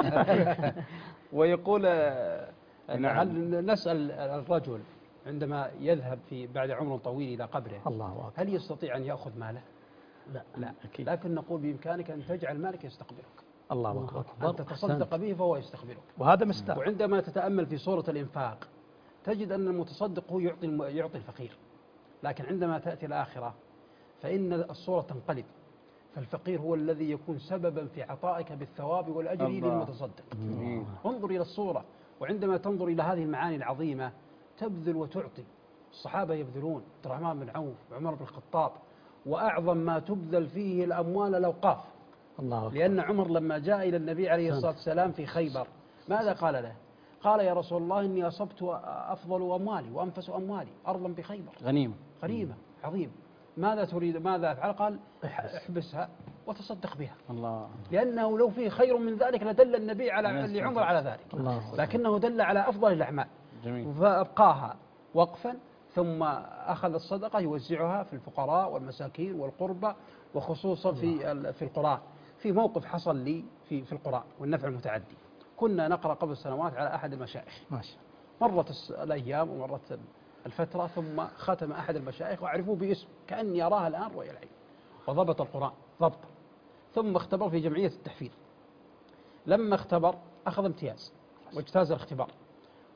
Speaker 6: ويقول: هل نسأل الرجل عندما يذهب في بعد عمر طويل إلى قبره
Speaker 5: الله
Speaker 6: هل يستطيع أن يأخذ ماله؟
Speaker 4: لا
Speaker 6: لا أكيد. لكن نقول: بإمكانك أن تجعل مالك يستقبلك.
Speaker 5: الله أكبر.
Speaker 6: أن تتصدق به فهو يستقبلك،
Speaker 5: وهذا مستقبل.
Speaker 6: وعندما تتأمل في سورة الإنفاق تجد أن المتصدق هو يعطي يعطي الفقير، لكن عندما تأتي الآخرة فإن الصورة تنقلب، فالفقير هو الذي يكون سببا في عطائك بالثواب والأجر للمتصدق. انظر إلى الصورة، وعندما تنظر إلى هذه المعاني العظيمة تبذل وتعطي. الصحابة يبذلون، عبد الرحمن بن عوف وعمر بن الخطاب، وأعظم ما تبذل فيه الأموال الأوقاف.
Speaker 5: الله.
Speaker 6: لأن عمر لما جاء إلى النبي عليه الصلاة والسلام في خيبر ماذا قال له؟ قال: يا رسول الله إني أصبت أفضل أموالي وأنفس أموالي أرضا بخيبر،
Speaker 2: غنيمة
Speaker 6: غنيمة عظيم، ماذا تريد؟ ماذا أفعل؟ قال: احبسها وتصدق بها.
Speaker 2: الله.
Speaker 6: لأنه لو فيه خير من ذلك لدل النبي على لعمر على ذلك.
Speaker 5: الله.
Speaker 6: لكنه دل على أفضل الأعمال.
Speaker 2: جميل.
Speaker 6: فأبقاها وقفا، ثم أخذ الصدقة يوزعها في الفقراء والمساكين والقربى، وخصوصا في في القرآن. في موقف حصل لي في في القرآن والنفع المتعدي. كنا نقرأ قبل سنوات على أحد المشايخ.
Speaker 5: ماشي.
Speaker 6: مرت الأيام ومرت الفترة، ثم ختم أحد المشايخ وأعرفه باسم كأني أراه الآن رؤيا العين، وضبط القرآن ضبطا، ثم اختبر في جمعية التحفيظ. لما اختبر أخذ امتياز واجتاز الاختبار،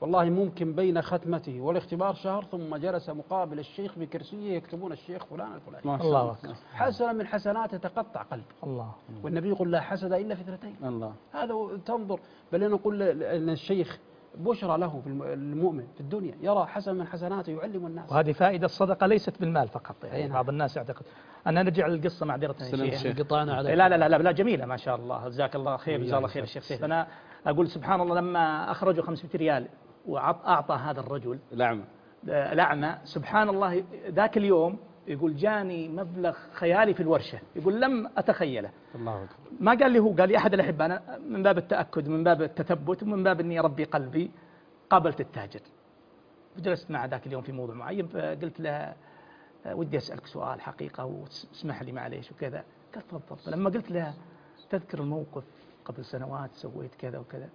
Speaker 6: والله ممكن بين ختمته والاختبار شهر ثم جلس مقابل الشيخ بكرسيه يكتبون الشيخ فلان الفلاني.
Speaker 5: ما شاء الله أكبر.
Speaker 6: حسنة من حسناته تقطع قلبه.
Speaker 5: الله.
Speaker 6: والنبي يقول لا حسد إلا في اثنتين.
Speaker 2: الله.
Speaker 6: هذا تنظر، بل نقول أن الشيخ بشرى له في المؤمن في الدنيا، يرى حسن من حسناته يعلم الناس.
Speaker 5: وهذه فائدة الصدقة ليست بالمال فقط، يعني
Speaker 6: أي نعم.
Speaker 5: بعض الناس يعتقد. أنا نرجع للقصة معذرة
Speaker 2: سلام
Speaker 5: يا شيخ.
Speaker 4: قطعنا على
Speaker 5: لا لا لا لا لا جميلة ما شاء الله، جزاك الله خير، جزاه الله خير الشيخ سيف. أنا أقول سبحان الله لما أخرجوا خمسمائة ريال وأعطى هذا الرجل
Speaker 2: الأعمى
Speaker 5: الأعمى، سبحان الله ذاك اليوم يقول جاني مبلغ خيالي في الورشة، يقول لم أتخيله.
Speaker 6: الله أكبر.
Speaker 5: ما قال لي هو، قال لي أحد الأحبة، أنا من باب التأكد من باب التثبت ومن باب أني أربي قلبي قابلت التاجر. جلست معه ذاك اليوم في موضوع معين، فقلت له ودي أسألك سؤال حقيقة وتسمح لي معليش وكذا. قال تفضل. فلما قلت له تذكر الموقف قبل سنوات سويت كذا وكذا،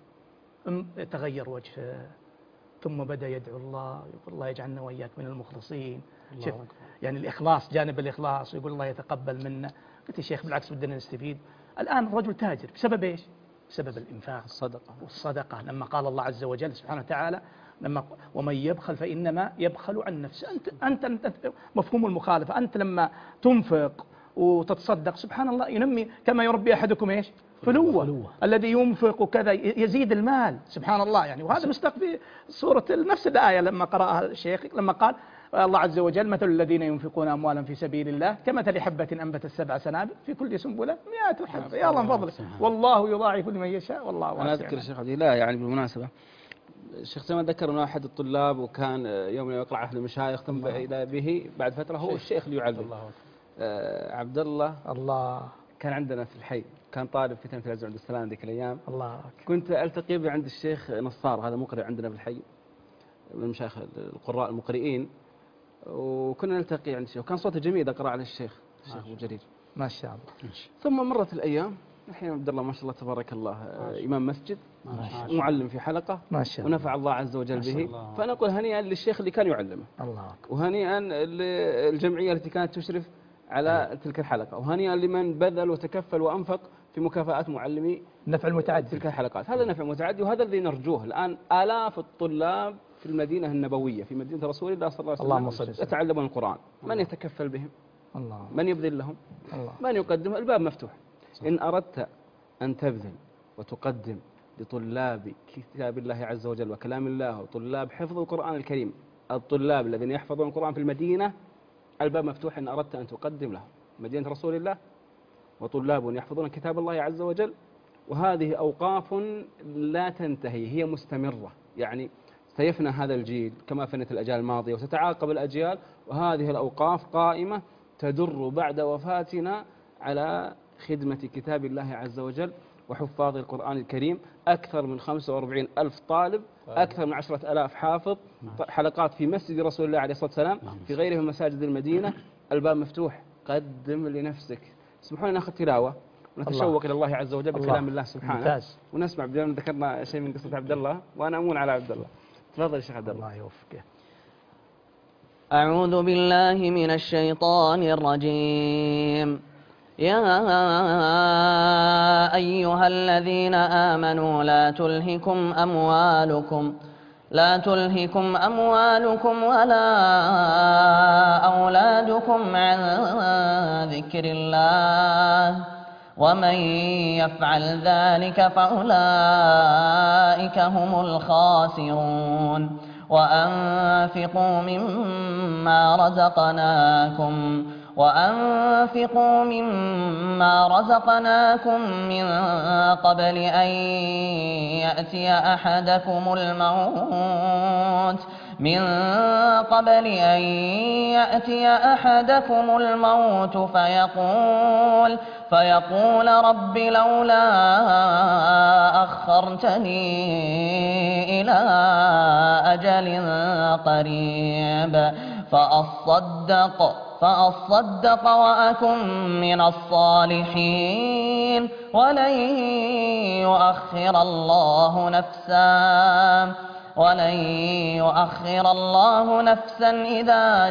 Speaker 5: تغير وجهه ثم بدأ يدعو الله، يقول الله يجعلنا وإياك من المخلصين. شوف يعني الإخلاص، جانب الإخلاص، ويقول الله يتقبل منا. قلت يا شيخ بالعكس بدنا نستفيد. الآن الرجل تاجر بسبب إيش؟ بسبب الإنفاق،
Speaker 2: الصدقة
Speaker 5: والصدقة. لما قال الله عز وجل سبحانه وتعالى لما ومن يبخل فإنما يبخل عن نفسه. أنت, أنت, أنت مفهوم المخالفة، أنت لما تنفق وتتصدق سبحان الله ينمي كما يربي أحدكم إيش؟ فلوة. فلوة. الذي ينفق وكذا يزيد المال سبحان الله يعني. وهذا مستق في سورة نفس الآية لما قرأها الشيخ، لما قال الله عز وجل مثل الذين ينفقون أموالا في سبيل الله كمثل حبة أنبتت سبع سنابل في كل سنبلة مئة حبة. يا الله من فضلك والله يضاعف لمن يشاء والله واسع.
Speaker 2: أنا أذكر الشيخ عبد الله يعني بالمناسبة الشيخ سلمان ذكر أنه أحد الطلاب وكان يوم يقرأ أحد المشايخ ثم إلى به بعد فترة هو الشيخ اللي يعلم. الله آه عبد الله الله كان عندنا في الحي، كان طالب في ثانية العز عبد السلام ذيك الأيام. الله كنت ألتقي به عند الشيخ نصار، هذا مقرئ عندنا في الحي من المشايخ القراء المقرئين، وكنا نلتقي عند الشيخ وكان صوته جميل إذا قرأ على الشيخ الشيخ أبو جرير
Speaker 5: ما شاء الله.
Speaker 2: ثم مرت الأيام، الحين عبد الله ما شاء الله تبارك الله إمام مسجد ومعلم في حلقة ما شاء الله ونفع الله عز وجل به. فأنا أقول هنيئا للشيخ اللي كان يعلمه الله، وهنيئا للجمعية التي كانت تشرف على تلك الحلقة، وهنيئا لمن بذل وتكفل وأنفق في مكافآت معلمي
Speaker 5: نفع المتعدي
Speaker 2: تلك الحلقات. هذا نفع متعدي وهذا الذي نرجوه الآن. آلاف الطلاب في المدينة النبوية في مدينة رسول الله صلى الله عليه وسلم يتعلمون القرآن. من يتكفل بهم؟ الله. من يبذل لهم؟ الله. من يقدم؟ الباب مفتوح. صح. إن أردت أن تبذل وتقدم لطلاب كتاب الله عز وجل وكلام الله وطلاب حفظ القرآن الكريم، الطلاب الذين يحفظون القرآن في المدينة، الباب مفتوح. إن أردت أن تقدم لهم مدينة رسول الله وطلاب يحفظون كتاب الله عز وجل، وهذه أوقاف لا تنتهي، هي مستمرة. يعني سيفنى هذا الجيل كما فنت الأجيال الماضية وتتعاقب الأجيال، وهذه الأوقاف قائمة تدر بعد وفاتنا على خدمة كتاب الله عز وجل وحفاظ القرآن الكريم. أكثر من خمسة وأربعين ألف طالب، أكثر من عشرة ألاف حافظ، حلقات في مسجد رسول الله عليه الصلاة والسلام، في غيره من مساجد المدينة. الباب مفتوح، قدم لنفسك. اسمحوا لنا ناخذ تلاوة ونتشوق إلى الله عز وجل بكلام الله سبحانه ممتاز. ونسمع بدنا ذكرنا شيء من قصة عبد الله وأنا أمون على عبد الله. تفضل يا شيخ عبد الله. الله يوفقك.
Speaker 7: أعوذ بالله من الشيطان الرجيم. يا أيها الذين آمنوا لا تلهكم أموالكم لا تلهكم أموالكم ولا أولادكم عن ذكر الله ومن يفعل ذلك فأولئك هم الخاسرون. وأنفقوا مما رزقناكم وأنفقوا مما رزقناكم من قبل أن يأتي أحدكم الموت من قبل أن يأتي أحدكم الموت فيقول فيقول رب لولا أخرتني إلى أجل قريب فأصدق فأصدق وأكن من الصالحين ولن يؤخر الله نفسا ولن يؤخر الله نفسا إذا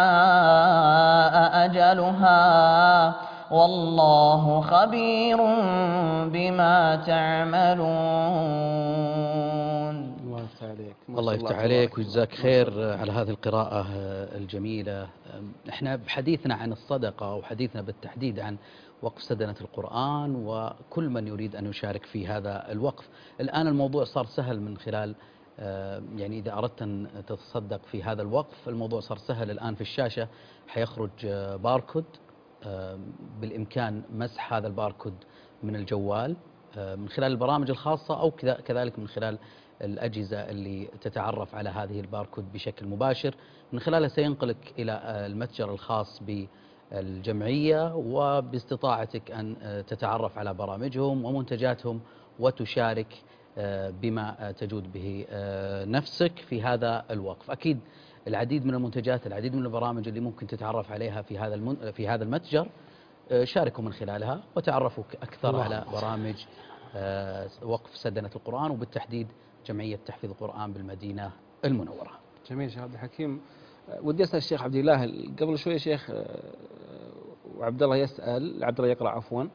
Speaker 7: جاء أجلها والله خبير بما تعملون.
Speaker 2: الله يفتح عليك.
Speaker 3: الله يفتح عليك ويجزاك خير على هذه القراءة الجميلة. احنا بحديثنا عن الصدقة وحديثنا بالتحديد عن وقف سدنة القرآن وكل من يريد أن يشارك في هذا الوقف. الآن الموضوع صار سهل من خلال يعني إذا أردت أن تتصدق في هذا الوقف الموضوع صار سهل. الآن في الشاشة حيخرج باركود، بالإمكان مسح هذا الباركود من الجوال من خلال البرامج الخاصة أو كذلك من خلال الأجهزة اللي تتعرف على هذه الباركود بشكل مباشر. من خلالها سينقلك إلى المتجر الخاص بالجمعية وباستطاعتك أن تتعرف على برامجهم ومنتجاتهم وتشارك بما تجود به نفسك في هذا الوقف. أكيد العديد من المنتجات، العديد من البرامج اللي ممكن تتعرف عليها في هذا المن... في هذا المتجر شاركوا من خلالها وتعرفوا أكثر على برامج وقف سدنة القرآن وبالتحديد جمعية تحفيظ القرآن بالمدينة المنورة.
Speaker 2: جميل شيخ عبد الحكيم. ودي أسأل الشيخ عبد الله قبل شوي شيخ وعبد الله يسأل عبد الله يقرأ عفوا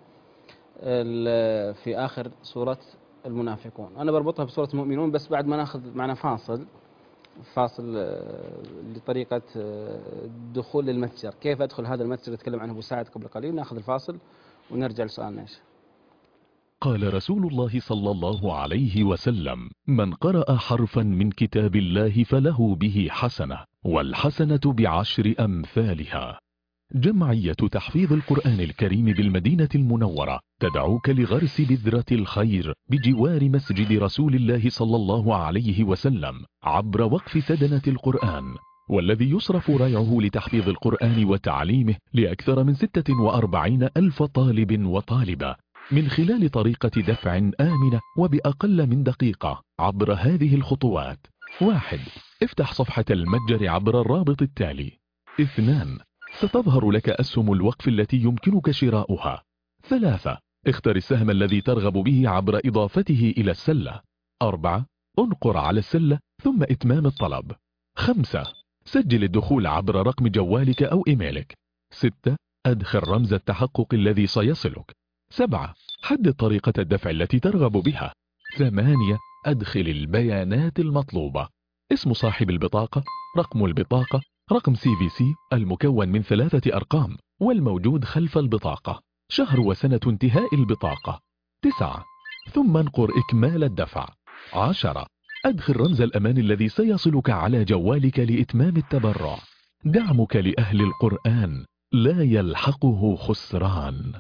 Speaker 2: في آخر سورة المنافقون. أنا بربطها بسورة المؤمنون بس بعد ما ناخذ معنا فاصل فاصل لطريقة الدخول للمتجر. كيف أدخل هذا المتجر يتكلم عنه أبو سعد قبل قليل. ناخذ الفاصل ونرجع لسؤالنا.
Speaker 8: قال رسول الله صلى الله عليه وسلم: من قرأ حرفا من كتاب الله فله به حسنة والحسنة بعشر أمثالها. جمعية تحفيظ القرآن الكريم بالمدينة المنورة تدعوك لغرس بذرة الخير بجوار مسجد رسول الله صلى الله عليه وسلم عبر وقف سدنة القرآن، والذي يصرف ريعه لتحفيظ القرآن وتعليمه لأكثر من ستة وأربعين ألف طالب وطالبة من خلال طريقة دفع آمنة وبأقل من دقيقة عبر هذه الخطوات. واحد، افتح صفحة المتجر عبر الرابط التالي. اثنان، ستظهر لك أسهم الوقف التي يمكنك شراؤها. ثلاثة، اختر السهم الذي ترغب به عبر إضافته إلى السلة. أربعة، انقر على السلة ثم إتمام الطلب. خمسة، سجل الدخول عبر رقم جوالك أو إيميلك. ستة، أدخل رمز التحقق الذي سيصلك. سبعة، حدد طريقة الدفع التي ترغب بها. ثمانية، أدخل البيانات المطلوبة: اسم صاحب البطاقة، رقم البطاقة، رقم سي في سي المكون من ثلاثة أرقام والموجود خلف البطاقة، شهر وسنة انتهاء البطاقة. تسعة، ثم انقر إكمال الدفع. عشرة، أدخل رمز الأمان الذي سيصلك على جوالك لإتمام التبرع. دعمك لأهل القرآن لا يلحقه خسران.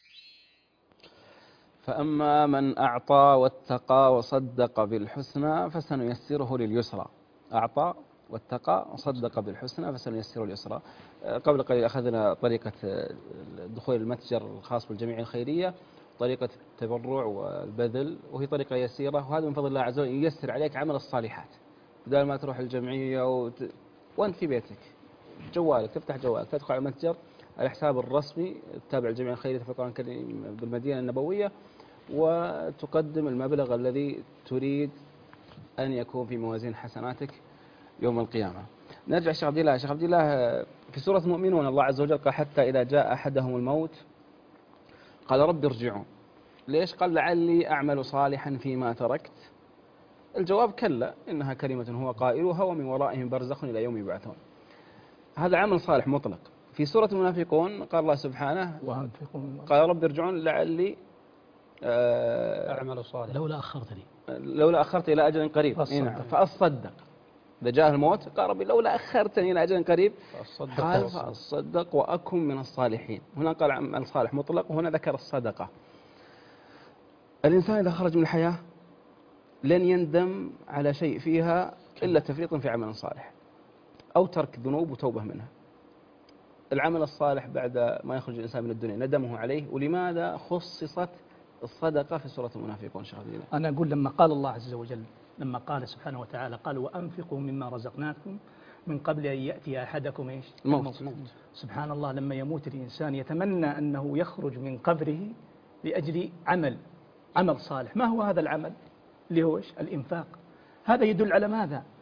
Speaker 2: فأما من أعطى واتقى وصدق بالحسنى فسنيسره لليسرى. أعطى واتقى وصدق بالحسنى فسنيسره لليسرى. قبل قليل أخذنا طريقة دخول المتجر الخاص بالجمعية الخيرية، طريقة التبرع والبذل، وهي طريقة يسيرة، وهذا من فضل الله عز وجل ييسر عليك عمل الصالحات. بدل ما تروح الجمعية وت... وأنت في بيتك جوالك، تفتح جوالك تدخل على المتجر على الحساب الرسمي التابع للجمعية الخيرية تحفيظ القرآن الكريم بالمدينة النبوية، وتقدم المبلغ الذي تريد أن يكون في موازين حسناتك يوم القيامة. نرجع شيخ عبد الله. شيخ عبد الله، في سورة المؤمنون الله عز وجل قال: حتى إذا جاء أحدهم الموت قال رب ارجعون. ليش؟ قال لعلي أعمل صالحا فيما تركت. الجواب: كلا إنها كلمة هو قائلها ومن ورائهم برزخ إلى يوم يبعثون. هذا عمل صالح مطلق. في سورة المنافقون قال الله سبحانه: قال رب ارجعون لعلي
Speaker 6: أعمل صالحا
Speaker 4: لولا أخرتني
Speaker 2: لولا أخرت إلى أجل قريب فأصدق. فأصدق. إذا جاء الموت قال ربي لولا أخرتني إلى أجل قريب قال فأصدق وأكن من الصالحين. هنا قال عمل صالح مطلق، وهنا ذكر الصدقة. الإنسان إذا خرج من الحياة لن يندم على شيء فيها إلا تفريط في عمل صالح أو ترك ذنوب وتوبة منها. العمل الصالح بعد ما يخرج الإنسان من الدنيا ندمه عليه. ولماذا خصصت الصدقة في سورة المنافقون شيخ عبد الله؟
Speaker 5: أنا أقول لما قال الله عز وجل، لما قال سبحانه وتعالى قال: وأنفقوا مما رزقناكم من قبل أن يأتي أحدكم إيش؟
Speaker 2: الموت.
Speaker 5: سبحان الله، لما يموت الإنسان يتمنى أنه يخرج من قبره لأجل عمل عمل صالح. ما هو هذا العمل اللي هو إيش؟ الإنفاق. هذا يدل على ماذا؟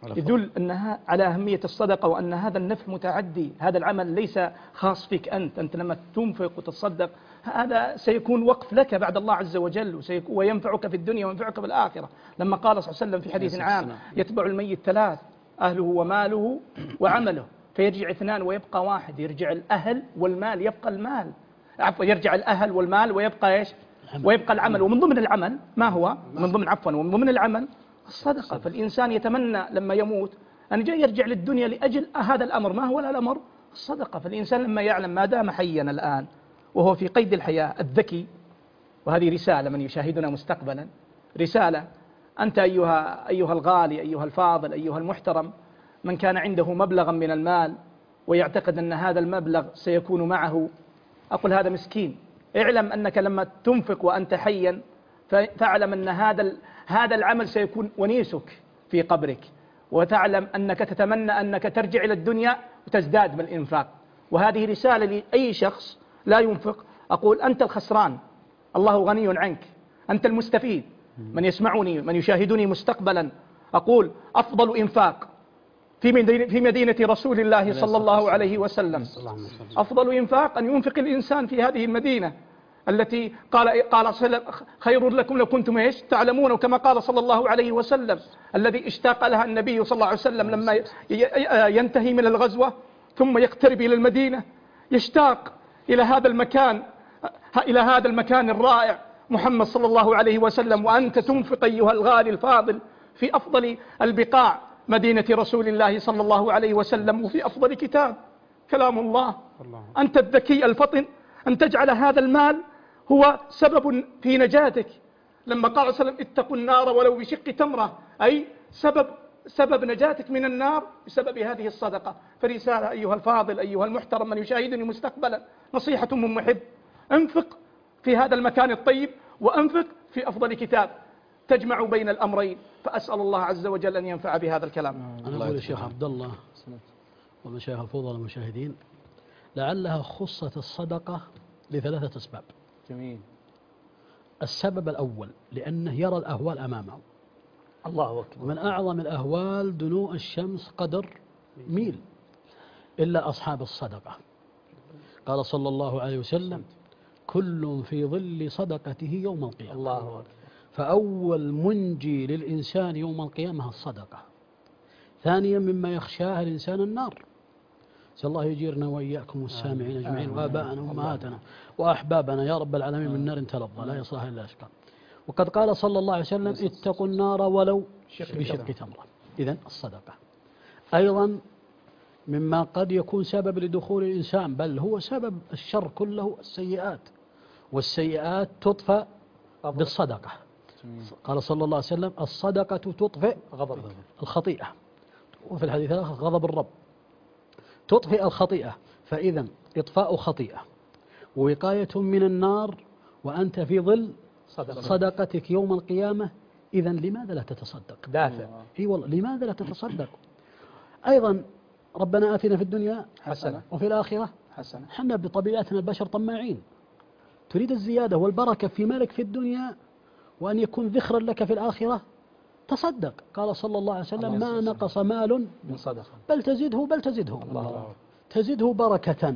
Speaker 5: يدل أنها على أهمية الصدقة، وأن هذا النفع متعدي، هذا العمل ليس خاص فيك أنت أنت لما تنفق وتصدق هذا سيكون وقف لك بعد الله عز وجل، وينفعك في الدنيا وينفعك في الآخرة. لما قال صلى الله عليه وسلم في حديث عام: يتبع الميت ثلاث، أهله وماله وعمله، فيرجع اثنان ويبقى واحد. يرجع الأهل والمال، يبقى المال، عفوا يرجع الأهل والمال ويبقى إيش؟ ويبقى العمل. ومن ضمن العمل ما هو؟ من ضمن عفوا ومن ضمن العمل الصدقة. فالإنسان يتمنى لما يموت أن جاء يرجع للدنيا لأجل هذا الأمر. ما هو الأمر؟ الصدقة. فالإنسان لما يعلم ما دام حيا الآن وهو في قيد الحياة الذكي، وهذه رسالة من يشاهدنا مستقبلا، رسالة أنت أيها أيها الغالي، أيها الفاضل، أيها المحترم، من كان عنده مبلغا من المال ويعتقد أن هذا المبلغ سيكون معه، أقول هذا مسكين. اعلم أنك لما تنفق وأنت حيا فاعلم أن هذا هذا العمل سيكون ونيسك في قبرك، وتعلم أنك تتمنى أنك ترجع إلى الدنيا وتزداد بالإنفاق. وهذه رسالة لأي شخص لا ينفق، أقول أنت الخسران، الله غني عنك، أنت المستفيد. من يسمعني من يشاهدني مستقبلا، أقول أفضل إنفاق في مدينة, في مدينة رسول الله صلى الله عليه وسلم، أفضل إنفاق أن ينفق الإنسان في هذه المدينة التي قال قال خير لكم لو كنتم ايش تعلمون، وكما قال صلى الله عليه وسلم الذي اشتاق لها النبي صلى الله عليه وسلم لما ينتهي من الغزوة ثم يقترب إلى المدينة، يشتاق إلى هذا المكان إلى هذا المكان الرائع محمد صلى الله عليه وسلم. وأنت تنفق أيها الغالي الفاضل في أفضل البقاع مدينة رسول الله صلى الله عليه وسلم، وفي أفضل كتاب كلام الله. أنت الذكي الفطن أن تجعل هذا المال هو سبب في نجاتك. لما قال صلى الله عليه وسلم اتقوا النار ولو بشق تمرة، أي سبب سبب نجاتك من النار بسبب هذه الصدقة. فرسالة أيها الفاضل أيها المحترم من يشاهدني مستقبلا، نصيحة من محب: انفق في هذا المكان الطيب، وأنفق في أفضل كتاب تجمع بين الأمرين. فأسأل الله عز وجل أن ينفع بهذا الكلام.
Speaker 4: أنا أقول الشيخ عبد الله ومشايخ الفضل المشاهدين، لعلها خصت الصدقة لثلاثة أسباب.
Speaker 5: جميل.
Speaker 4: السبب الأول لأنه يرى الأهوال أمامه.
Speaker 5: الله أكبر.
Speaker 4: ومن أعظم الأهوال دنوء الشمس قدر ميل إلا أصحاب الصدقة. قال صلى الله عليه وسلم: كل في ظل صدقته يوم القيامة.
Speaker 5: الله أكبر.
Speaker 4: فأول منجي للإنسان يوم القيامة الصدقة. ثانيا مما يخشاه الإنسان النار. نسأل الله يجيرنا وإياكم والسامعين أجمعين، وآباءنا وأمهاتنا وأحبابنا يا رب العالمين من نار تلظى لا يصلها إلا أشقى. وقد قال صلى الله عليه وسلم: اتقوا النار ولو بشق تمرة. إذن الصدقة أيضا مما قد يكون سبب لدخول الإنسان، بل هو سبب الشر كله، السيئات، والسيئات تطفأ بالصدقة. قال صلى الله عليه وسلم: الصدقة تطفئ غضب الخطيئة، وفي الحديث الآخر غضب الرب، تطفئ الخطيئة. فإذا إطفاء خطيئة ووقاية من النار وأنت في ظل صدقتك يوم القيامة. إذا لماذا لا تتصدق؟
Speaker 5: دافع.
Speaker 4: إي والله، لماذا لا تتصدق؟ أيضا ربنا آتنا في الدنيا
Speaker 5: حسنة
Speaker 4: وفي الآخرة
Speaker 5: حسنة.
Speaker 4: حنا بطبيعتنا البشر طماعين، تريد الزيادة والبركة في مالك في الدنيا وأن يكون ذخرا لك في الآخرة، تصدق. قال صلى الله عليه وسلم: ما نقص مال
Speaker 5: من صدقة
Speaker 4: بل تزده بل تزده
Speaker 5: الله.
Speaker 4: تزده بركة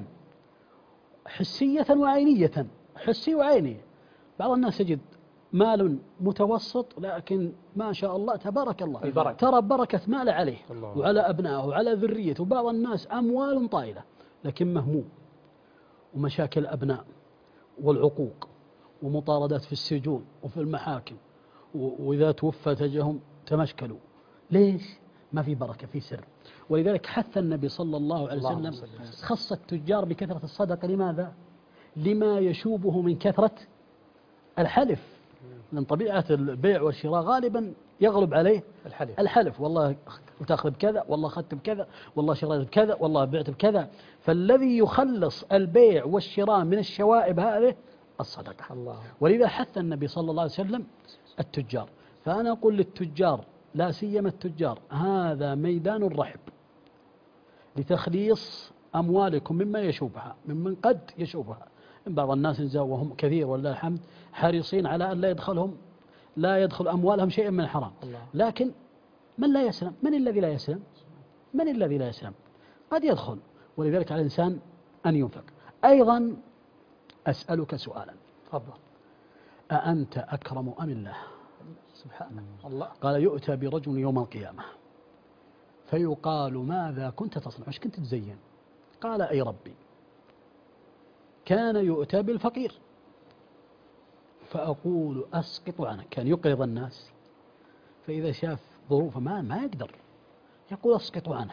Speaker 4: حسية وعينية. حسي وعيني. بعض الناس يجد مال متوسط لكن ما شاء الله تبارك الله
Speaker 5: البركة.
Speaker 4: ترى بركة مال عليه وعلى أبنائه وعلى ذريته. وبعض الناس أموال طائلة لكن مهموم، ومشاكل الأبناء والعقوق ومطاردات في السجون وفي المحاكم، وإذا توفى تجهم تمشكلوا. ليش؟ ما في بركة، في سر. ولذلك حث النبي صلى الله عليه وسلم خص التجار بكثرة الصدقة. لماذا؟ لما يشوبه من كثرة الحلف. من طبيعة البيع والشراء غالبا يغلب عليه
Speaker 5: الحلف.
Speaker 4: الحلف، والله تأخذ بكذا، والله أخذت بكذا، والله شريت بكذا، والله بعت بكذا. فالذي يخلص البيع والشراء من الشوائب هذه الصدقة.
Speaker 5: الله.
Speaker 4: ولذا حث النبي صلى الله عليه وسلم التجار. فأنا أقول للتجار لا سيما التجار: هذا ميدان الرحب لتخليص أموالكم مما يشوبها، ممن قد يشوبها. بعض الناس وهم كثير والله الحمد حريصين على أن لا يدخلهم لا يدخل أموالهم شيء من الحرام. لكن من لا يسلم؟ من الذي لا يسلم؟ من الذي لا يسلم؟ قد يدخل، ولذلك على الإنسان أن ينفق. أيضا أسألك سؤالا،
Speaker 5: تفضل.
Speaker 4: أأنت أكرم أم الله؟
Speaker 5: سبحان الله.
Speaker 4: قال يؤتى برجل يوم القيامة فيقال ماذا كنت تصنع؟ ايش كنت تزين؟ قال أي ربي كان يؤتى بالفقير فأقول أسقط عنه، كان يقرض الناس فإذا شاف ظروفه ما ما يقدر يقول أسقط عنه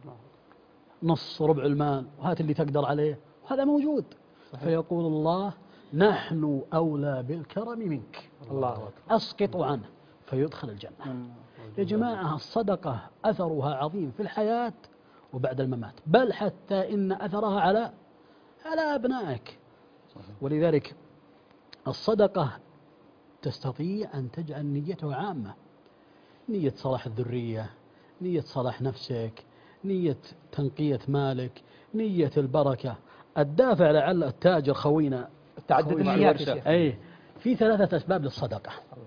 Speaker 4: نص ربع المال وهات اللي تقدر عليه، وهذا موجود. صحيح. فيقول الله نحن أولى بالكرم منك،
Speaker 5: الله أكبر،
Speaker 4: أسقط عنه فيدخل الجنة. يا جماعة الصدقة أثرها عظيم في الحياة وبعد الممات، بل حتى إن أثرها على على أبنائك. ولذلك الصدقة تستطيع أن تجعل نيتها عامة، نية صلاح الذرية، نية صلاح نفسك، نية تنقية مالك، نية البركة. الدافع لعل التاجر خوينا
Speaker 5: تعدد النيات يا شيخ.
Speaker 4: أي في ثلاثة أسباب للصدقة.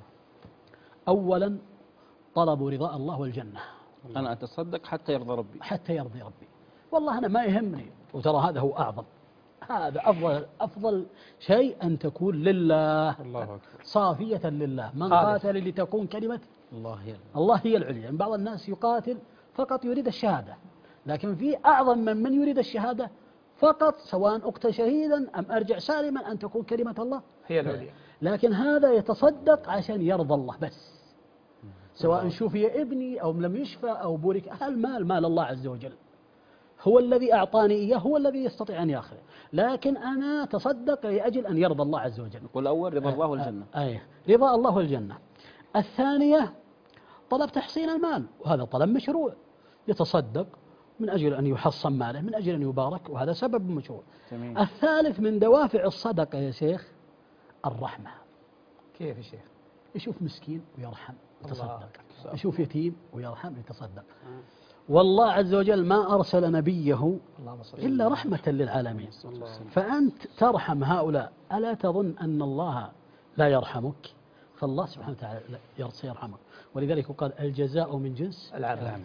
Speaker 4: أولا طلب رضاء الله والجنة،
Speaker 2: أنا أتصدق حتى يرضى ربي،
Speaker 4: حتى يرضي ربي. والله أنا ما يهمني، وترى هذا هو أعظم، هذا أفضل أفضل شيء أن تكون لله، الله أكبر، صافية لله. من قاتل لتكون كلمة
Speaker 3: الله هي
Speaker 4: الله هي العليا. يعني بعض الناس يقاتل فقط يريد الشهادة، لكن في أعظم من من يريد الشهادة فقط، سواء أقتل شهيدا أم أرجع سالما، أن تكون كلمة الله
Speaker 5: هي العليا.
Speaker 4: لكن هذا يتصدق عشان يرضى الله بس، سواء شفي ابني أو لم يشفى أو بورك. المال مال الله عز وجل، هو الذي أعطاني إياه، هو الذي يستطيع أن يأخذه، لكن أنا تصدق لأجل أن يرضى الله عز وجل.
Speaker 2: نقول أول رضا الله والجنة.
Speaker 4: أي رضا الله والجنة. الثانية طلب تحصين المال، وهذا طلب مشروع، يتصدق من أجل أن يحصن ماله، من أجل أن يبارك، وهذا سبب مشروع. جميل. الثالث من دوافع الصدقة يا شيخ الرحمة.
Speaker 5: كيف يا شيخ؟
Speaker 4: يشوف مسكين ويرحم يتصدق، يشوف يتيم ويرحم يتصدق. والله عز وجل ما أرسل نبيه إلا رحمة للعالمين، فأنت ترحم هؤلاء، ألا تظن أن الله لا يرحمك؟ فالله سبحانه وتعالى سيرحمك. ولذلك قال الجزاء من جنس العمل.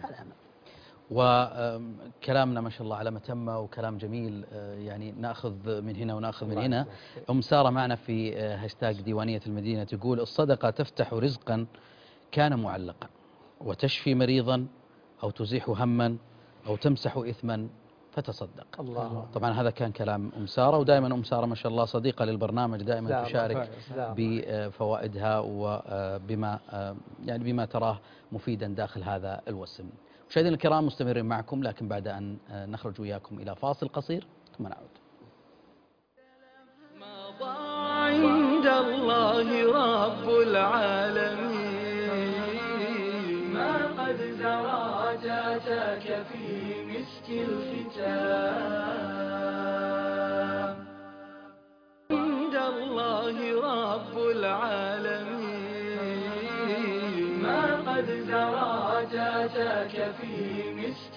Speaker 3: وكلامنا ما شاء الله على متمة وكلام جميل، يعني نأخذ من هنا ونأخذ من هنا. أم سارة معنا في هاشتاج ديوانية المدينة تقول الصدقة تفتح رزقا كان معلقا، وتشفي مريضا، أو تزيح هما، أو تمسح إثما فتصدق. الله. طبعا هذا كان كلام أم سارة، ودائما أم سارة ما شاء الله صديقة للبرنامج، دائما تشارك بفوائدها وبما يعني بما تراه مفيدا داخل هذا الوسم. مشاهدينا الكرام مستمرين معكم، لكن بعد أن نخرج وياكم إلى فاصل قصير ثم نعود.
Speaker 1: مضى عند الله رب العالمين، ما قد زرع جاتك في مسك الختام. عند الله رب العالمين، ما قد زرع جاتك في مسك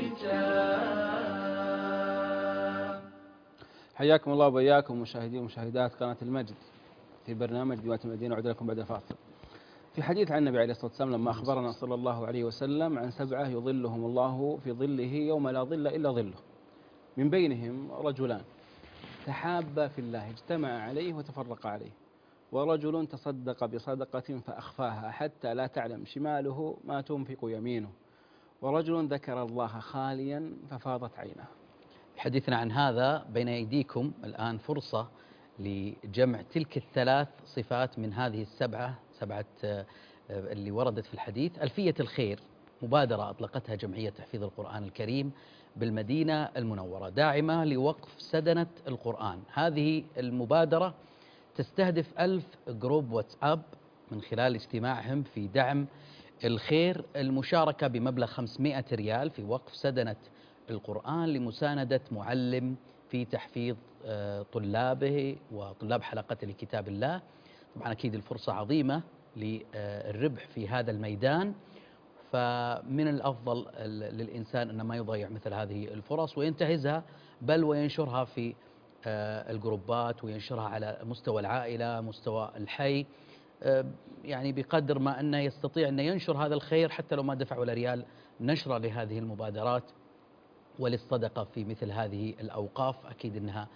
Speaker 1: الختام.
Speaker 2: حياكم الله وبياكم مشاهدي ومشاهدات قناة المجد في برنامج ديوانية المدينة. أعود لكم بعد الفاصل. في حديث عن النبي عليه الصلاة والسلام لما أخبرنا صلى الله عليه وسلم عن سبعة يظلهم الله في ظله يوم لا ظل إلا ظله، من بينهم رجلان تحابا في الله اجتمع عليه وتفرق عليه، ورجل تصدق بصدقة فأخفاها حتى لا تعلم شماله ما تنفق يمينه، ورجل ذكر الله خاليا ففاضت عينه.
Speaker 3: حديثنا عن هذا بين أيديكم الآن فرصة لجمع تلك الثلاث صفات من هذه السبعة سبعة اللي وردت في الحديث. ألفية الخير مبادرة أطلقتها جمعية تحفيظ القرآن الكريم بالمدينة المنورة، داعمة لوقف سدنة القرآن. هذه المبادرة تستهدف ألف جروب واتساب من خلال اجتماعهم في دعم الخير، المشاركة بمبلغ خمسمائة ريال في وقف سدنة القرآن لمساندة معلم في تحفيظ طلابه وطلاب حلقة لكتاب الله. طبعا أكيد الفرصة عظيمة للربح في هذا الميدان، فمن الأفضل للإنسان أن ما يضيع مثل هذه الفرص وينتهزها، بل وينشرها في الجروبات وينشرها على مستوى العائلة، مستوى الحي، يعني بقدر ما أنه يستطيع أن ينشر هذا الخير حتى لو ما دفع ولا ريال نشرا لهذه المبادرات وللصدقة في مثل هذه الأوقاف، أكيد أنها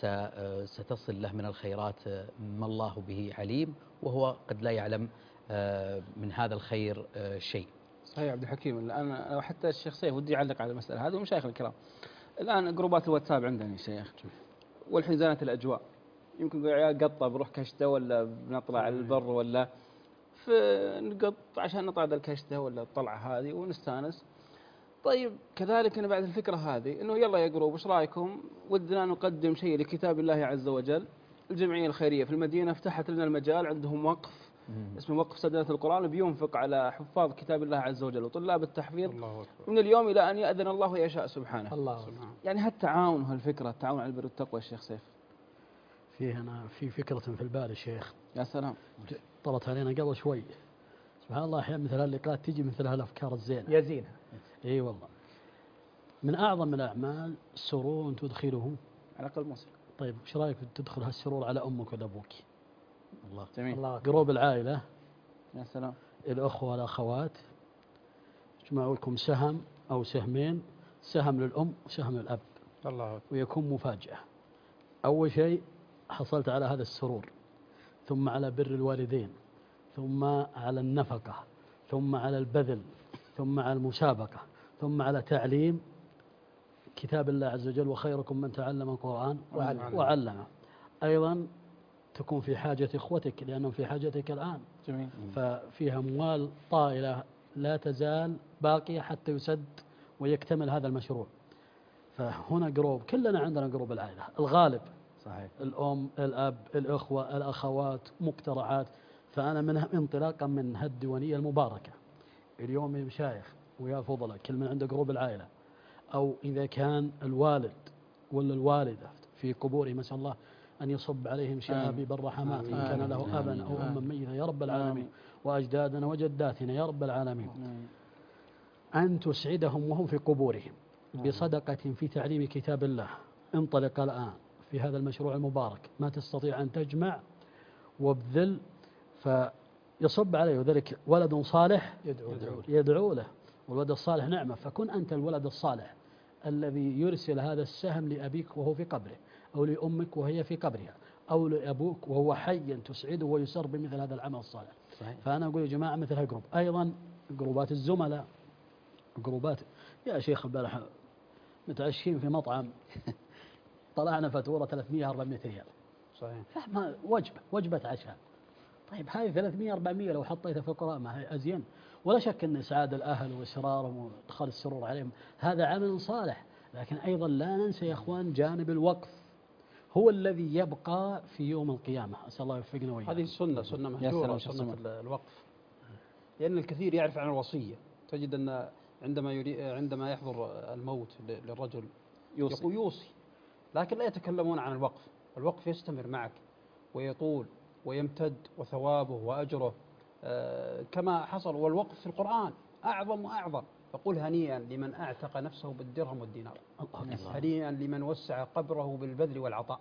Speaker 3: ستصل له من الخيرات ما الله به عليم، وهو قد لا يعلم من هذا الخير شيء.
Speaker 2: صحيح عبد الحكيم. الآن حتى الشيخ سيف ودي يعلق على المسألة هذه ومشايخ الكرام. الآن جروبات الواتساب عندنا يا شيخ، والحين زانت الأجواء، يمكن عيال قطة بروح كشته ولا بنطلع على البر ولا فنقط عشان نطلع ذا الكشته ولا الطلعة هذه ونستانس. طيب كذلك أنا بعد الفكرة هذه إنه يلا يا جروب وش رأيكم ودنا نقدم شيء لكتاب الله عز وجل. الجمعية الخيرية في المدينة فتحت لنا المجال، عندهم وقف اسمه وقف سدنة القرآن بينفق على حفاظ كتاب الله عز وجل وطلاب التحفيظ من اليوم إلى أن يأذن الله ويشاء سبحانه.
Speaker 4: الله
Speaker 2: يعني هالتعاون وهالفكرة التعاون على البر والتقوى الشيخ سيف.
Speaker 4: في هنا في فكرة في البال الشيخ.
Speaker 2: يا سلام.
Speaker 4: طلت علينا قبل شوي. سبحان الله أحيانا مثل هاللقاءات تجي مثل هالأفكار الزينة.
Speaker 5: يزينها.
Speaker 4: اي والله. من اعظم الاعمال سرور تدخله
Speaker 2: على قلب مسلم.
Speaker 4: طيب وش رايك تدخل هالسرور على امك ولا ابوك؟
Speaker 2: الله جميل.
Speaker 4: الله قروب العائله.
Speaker 2: يا سلام.
Speaker 4: الاخوه والاخوات اجمعوا لكم سهم او سهمين، سهم للام وسهم للاب.
Speaker 6: الله.
Speaker 4: ويكون مفاجاه. اول شيء حصلت على هذا السرور، ثم على بر الوالدين، ثم على النفقه، ثم على البذل، ثم على المسابقه، ثم على تعليم كتاب الله عز وجل، وخيركم من تعلم القرآن وعلمه, وعلمه. أيضا تكون في حاجة إخوتك لأنهم في حاجتك الآن.
Speaker 2: جميل.
Speaker 4: ففيها أموال طائلة لا تزال باقية حتى يسد ويكتمل هذا المشروع. فهنا جروب، كلنا عندنا جروب العائلة الغالب.
Speaker 2: صحيح.
Speaker 4: الأم، الأب، الأخوة، الأخوات، مقترعات. فأنا من انطلاقا من هالديوانية المباركة اليوم يا مشايخ ويا فضلة كل من عنده جروب العائلة، أو إذا كان الوالد ولا الوالدة في قبورهم نسأل الله أن يصب عليهم شهابيب الرحمات إن كان له أبا أو أما ميتا يا رب العالمين، وأجدادنا وجداتنا يا رب العالمين، أن تسعدهم وهم في قبورهم بصدقة في تعليم كتاب الله. انطلق الآن في هذا المشروع المبارك، ما تستطيع أن تجمع وابذل فيصب عليه، وذلك ولد صالح يدعو, يدعو, يدعو له، والولد الصالح نعمة. فكن أنت الولد الصالح الذي يرسل هذا السهم لأبيك وهو في قبره، أو لأمك وهي في قبرها، أو لأبوك وهو حي تسعده ويسر بمثل هذا العمل الصالح. صحيح. فأنا أقول يا جماعة مثل هالجروب. أيضا جروبات الزملاء، جروبات يا شيخ البارحة متعشين في مطعم طلعنا فاتورة ثلاثمئة أربعمئة ريال. صحيح. ما وجبة وجبة عشاء. طيب هاي ثلاثمئة أربعمئة لو حطيتها في القراءة ما هي أزين. ولا شك أن إسعاد الأهل وإسرارهم وإدخال السرور عليهم هذا عمل صالح، لكن أيضا لا ننسى يا أخوان جانب الوقف هو الذي يبقى في يوم القيامة. أسأل الله يوفقنا وإياكم.
Speaker 6: هذه سنة سنة مهجورة، سنة الوقف، لأن الكثير يعرف عن الوصية. تجد أن عندما يري عندما يحضر الموت للرجل يوصي. يوصي لكن لا يتكلمون عن الوقف. الوقف يستمر معك ويطول ويمتد، وثوابه وأجره آه كما حصل. والوقف في القرآن أعظم وأعظم. فقل هنيئا لمن أعتق نفسه بالدرهم والدينار، هنيئا لمن وسع قبره بالبذل والعطاء،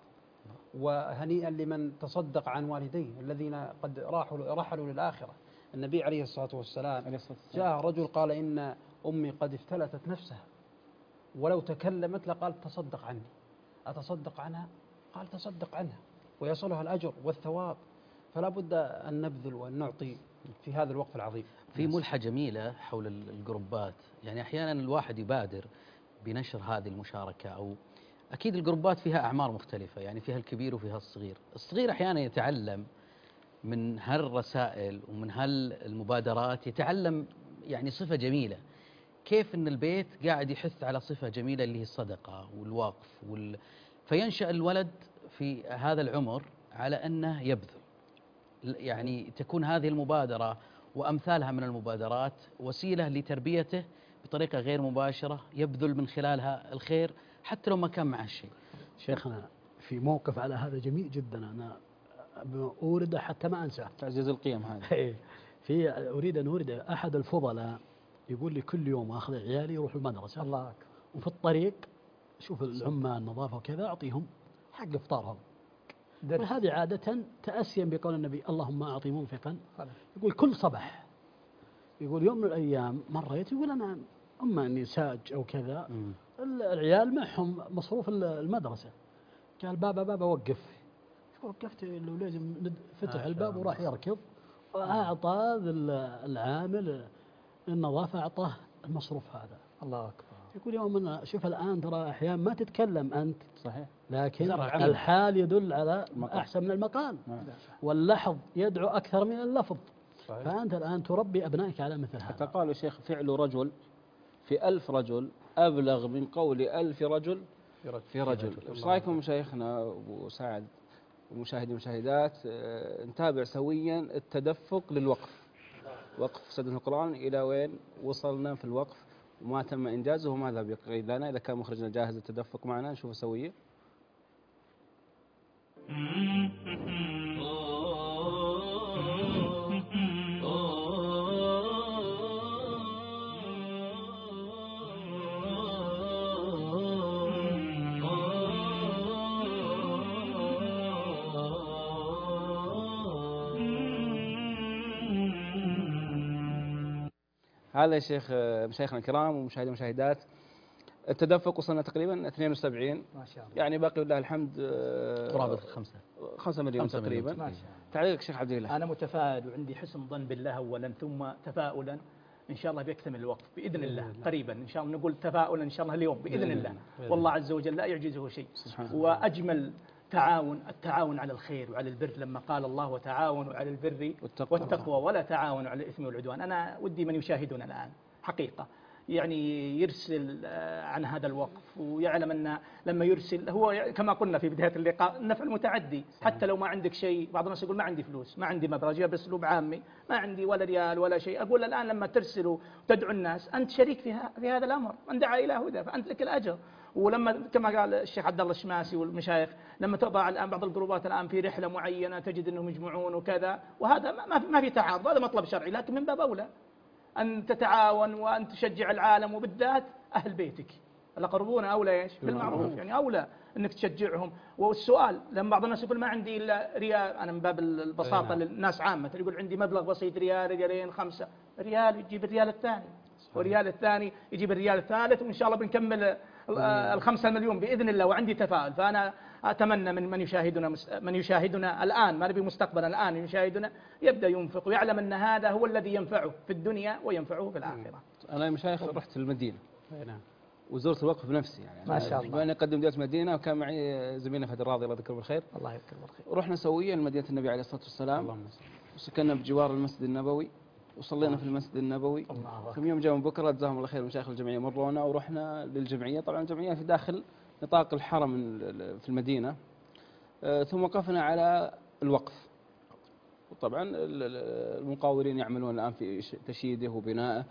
Speaker 6: وهنيئا لمن تصدق عن والديه الذين قد راحوا رحلوا للآخرة. النبي عليه الصلاة والسلام جاء رجل قال إن أمي قد افتلتت نفسها ولو تكلمت لقال تصدق عني، أتصدق عنها؟ قال تصدق عنها ويصلها الأجر والثواب. فلا بد أن نبذل وأن نعطي في هذا الوقت العظيم.
Speaker 3: في ملحة جميلة حول الجروبات، يعني أحيانا الواحد يبادر بنشر هذه المشاركة، أو أكيد الجروبات فيها أعمار مختلفة، يعني فيها الكبير وفيها الصغير. الصغير أحيانا يتعلم من هالرسائل ومن هالمبادرات، يتعلم يعني صفة جميلة، كيف أن البيت قاعد يحث على صفة جميلة اللي هي الصدقة والوقف وال... فينشأ الولد في هذا العمر على أنه يبذل. يعني تكون هذه المبادرة وأمثالها من المبادرات وسيلة لتربيته بطريقة غير مباشرة، يبذل من خلالها الخير حتى لو ما كان معه شيء.
Speaker 4: شيخنا في موقف على هذا جميل جدا أنا أورد حتى ما أنساه،
Speaker 2: تعزيز القيم هذا.
Speaker 4: في أريد أن أورد أحد الفضلاء يقول لي كل يوم أخذ عيالي يروحوا المدرسة، الله أكبر، وفي الطريق شوف العمال النظافة وكذا أعطيهم حق إفطارهم. وهذه عادة تأسيا بقول النبي اللهم أعطي منفقا، يقول كل صباح، يقول يوم من الأيام مريت يقول أنا أما أني ساج أو كذا، العيال معهم مصروف المدرسة، قال بابا بابا وقف، وقفت لو لازم فتح الباب وراح يركض، وأعطى العامل النظافة أعطاه المصروف هذا.
Speaker 5: الله أكبر.
Speaker 4: يقول يوم أنا شوف الآن ترى أحيانا ما تتكلم أنت
Speaker 2: صحيح،
Speaker 4: لكن الحال يدل على أحسن من المقال، واللحظ يدعو أكثر من اللفظ. صحيح. فأنت الآن تربي أبنائك على مثل هذا.
Speaker 2: حتى قالوا شيخ فعل رجل في ألف رجل أبلغ من قول ألف رجل في رجل. ايش رايكم مشايخنا أبو سعد والمشاهدين والمشاهدات نتابع سويا التدفق للوقف، وقف سدد القرآن إلى وين وصلنا في الوقف وما تم إنجازه وماذا بقي لنا؟ إذا كان مخرجنا جاهز التدفق معنا نشوفه سويا. هذا يا شيخ مشايخنا الكرام ومشاهدي ومشاهدات التدفق وصلنا تقريبا اثنين وسبعين ما شاء الله، يعني باقي لله الحمد
Speaker 3: قرابة خمسة
Speaker 2: خمسة مليون تقريبا. ما شاء الله. تعليقك شيخ عبد الله؟
Speaker 5: أنا متفائل وعندي حسن ظن بالله أولا، ثم تفاؤلا إن شاء الله بيكتمل الوقف بإذن الله قريبا إن شاء الله. نقول تفاؤلا إن شاء الله اليوم بإذن الله، والله عز وجل لا يعجزه شيء. وأجمل تعاون التعاون على الخير وعلى البر، لما قال الله وتعاونوا على البر والتقوى, والتقوى ولا تعاونوا على الإثم والعدوان. أنا ودي من يشاهدنا الآن حقيقة يعني يرسل عن هذا الوقف، ويعلم أن لما يرسل هو كما قلنا في بداية اللقاء النفع المتعدي. حتى لو ما عندك شيء، بعض الناس يقول ما عندي فلوس، ما عندي مبلغ، بأسلوب عامي ما عندي ولا ريال ولا شيء. أقول الآن لما ترسلوا وتدعو الناس أنت شريك في, في هذا الأمر، من دعا إلى هدى فأنت لك الأجر. ولما كما قال الشيخ عبد الله الشماسي والمشايخ، لما تضع الآن بعض الجروبات الآن في رحلة معينة تجد أنهم يجمعون وكذا، وهذا ما ما في تعارض، هذا مطلب شرعي، لكن من باب أولى أن تتعاون وأن تشجع العالم، وبالذات أهل بيتك الأقربون أولى إيش بالمعروف، يعني أولى أنك تشجعهم. والسؤال لما بعض الناس يقول ما عندي إلا ريال، أنا من باب البساطة للناس عامة، يقول عندي مبلغ بسيط ريال ريالين خمسة، ريال يجيب الريال الثاني، والريال الثاني يجيب الريال الثالث، وإن شاء الله بنكمل الخمسة مليون بإذن الله. وعندي تفاؤل، فأنا أتمنى من من يشاهدنا من يشاهدنا الآن، ما نبي مستقبلا، الآن يشاهدنا يبدأ ينفق ويعلم أن هذا هو الذي ينفعه في الدنيا وينفعه في الآخرة.
Speaker 2: أنا يا مشايخ رحت المدينة وزرت الوقف بنفسي، يعني ما شاء الله. أنا قدمت ديانة مدينة وكان معي زميلنا فهد الراضي الله يذكره بالخير. الله يذكره بالخير. ورحنا سويا لمدينة النبي عليه الصلاة والسلام. اللهم صل. وسكننا بجوار المسجد النبوي وصلينا في المسجد النبوي. ثم يوم جاء من بكرة جزاهم الله خير مشايخ الجمعية مرونا ورحنا للجمعية. طبعا الجمعية في داخل نطاق الحرم في المدينة. ثم وقفنا على الوقف، وطبعا المقاولين يعملون الآن في تشييده وبنائه،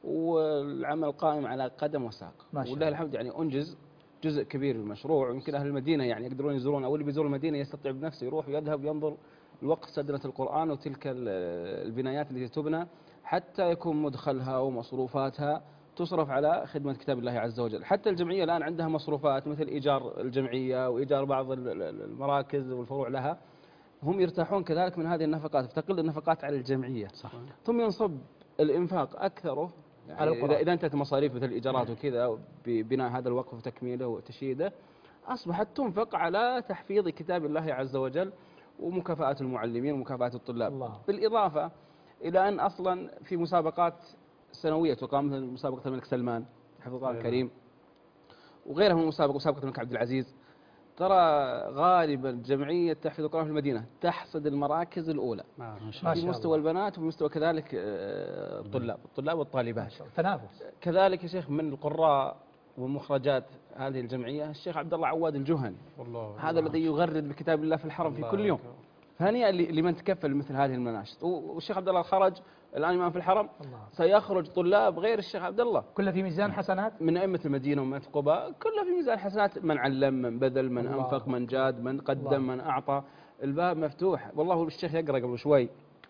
Speaker 2: والعمل قائم على قدم وساق، ولله الحمد يعني أنجز جزء كبير من المشروع. ويمكن أهل المدينة يعني يقدرون يزورون، أو اللي بيزور المدينة يستطيع بنفسه يروح ويذهب ينظر الوقف سدنة القرآن وتلك البنايات التي تبنى، حتى يكون مدخلها ومصروفاتها تصرف على خدمة كتاب الله عز وجل. حتى الجمعية الآن عندها مصروفات مثل إيجار الجمعية وإيجار بعض المراكز والفروع لها، هم يرتاحون كذلك من هذه النفقات، فتقل النفقات على الجمعية. صح. ثم ينصب الإنفاق أكثره يعني إذا, إذا انتهت مصاريف مثل الإيجارات وكذا ببناء هذا الوقف وتكميله وتشييده، أصبحت تنفق على تحفيظ كتاب الله عز وجل ومكافأة المعلمين ومكافأة الطلاب. الله. بالإضافة إلى أن أصلا في مسابقات سنوية تقام مثل مسابقة الملك سلمان حفظ الله الكريم وغيرها من المسابقة، مسابقة الملك عبد العزيز، ترى غالبا جمعية تحفيظ القرآن في المدينة تحصد المراكز الأولى في مستوى البنات ومستوى كذلك الطلاب الطلاب والطالبات.
Speaker 5: تنافس
Speaker 2: كذلك يا شيخ من القراء ومخرجات هذه الجمعية الشيخ عبد الله عواد الجهني، هذا الذي يغرد بكتاب الله في الحرم في كل يوم. فهنيئا لمن تكفل مثل هذه المناشط. والشيخ عبد الله خرج الآن إمام في الحرم، الله. سيخرج طلاب غير الشيخ عبد الله
Speaker 5: كله في ميزان حسنات
Speaker 2: من أئمة المدينة ومن قباء، كله في ميزان حسنات، من علم من بذل من الله. أنفق من جاد من قدم الله. من أعطى، الباب مفتوح. والله الشيخ يقرأ قبل شوي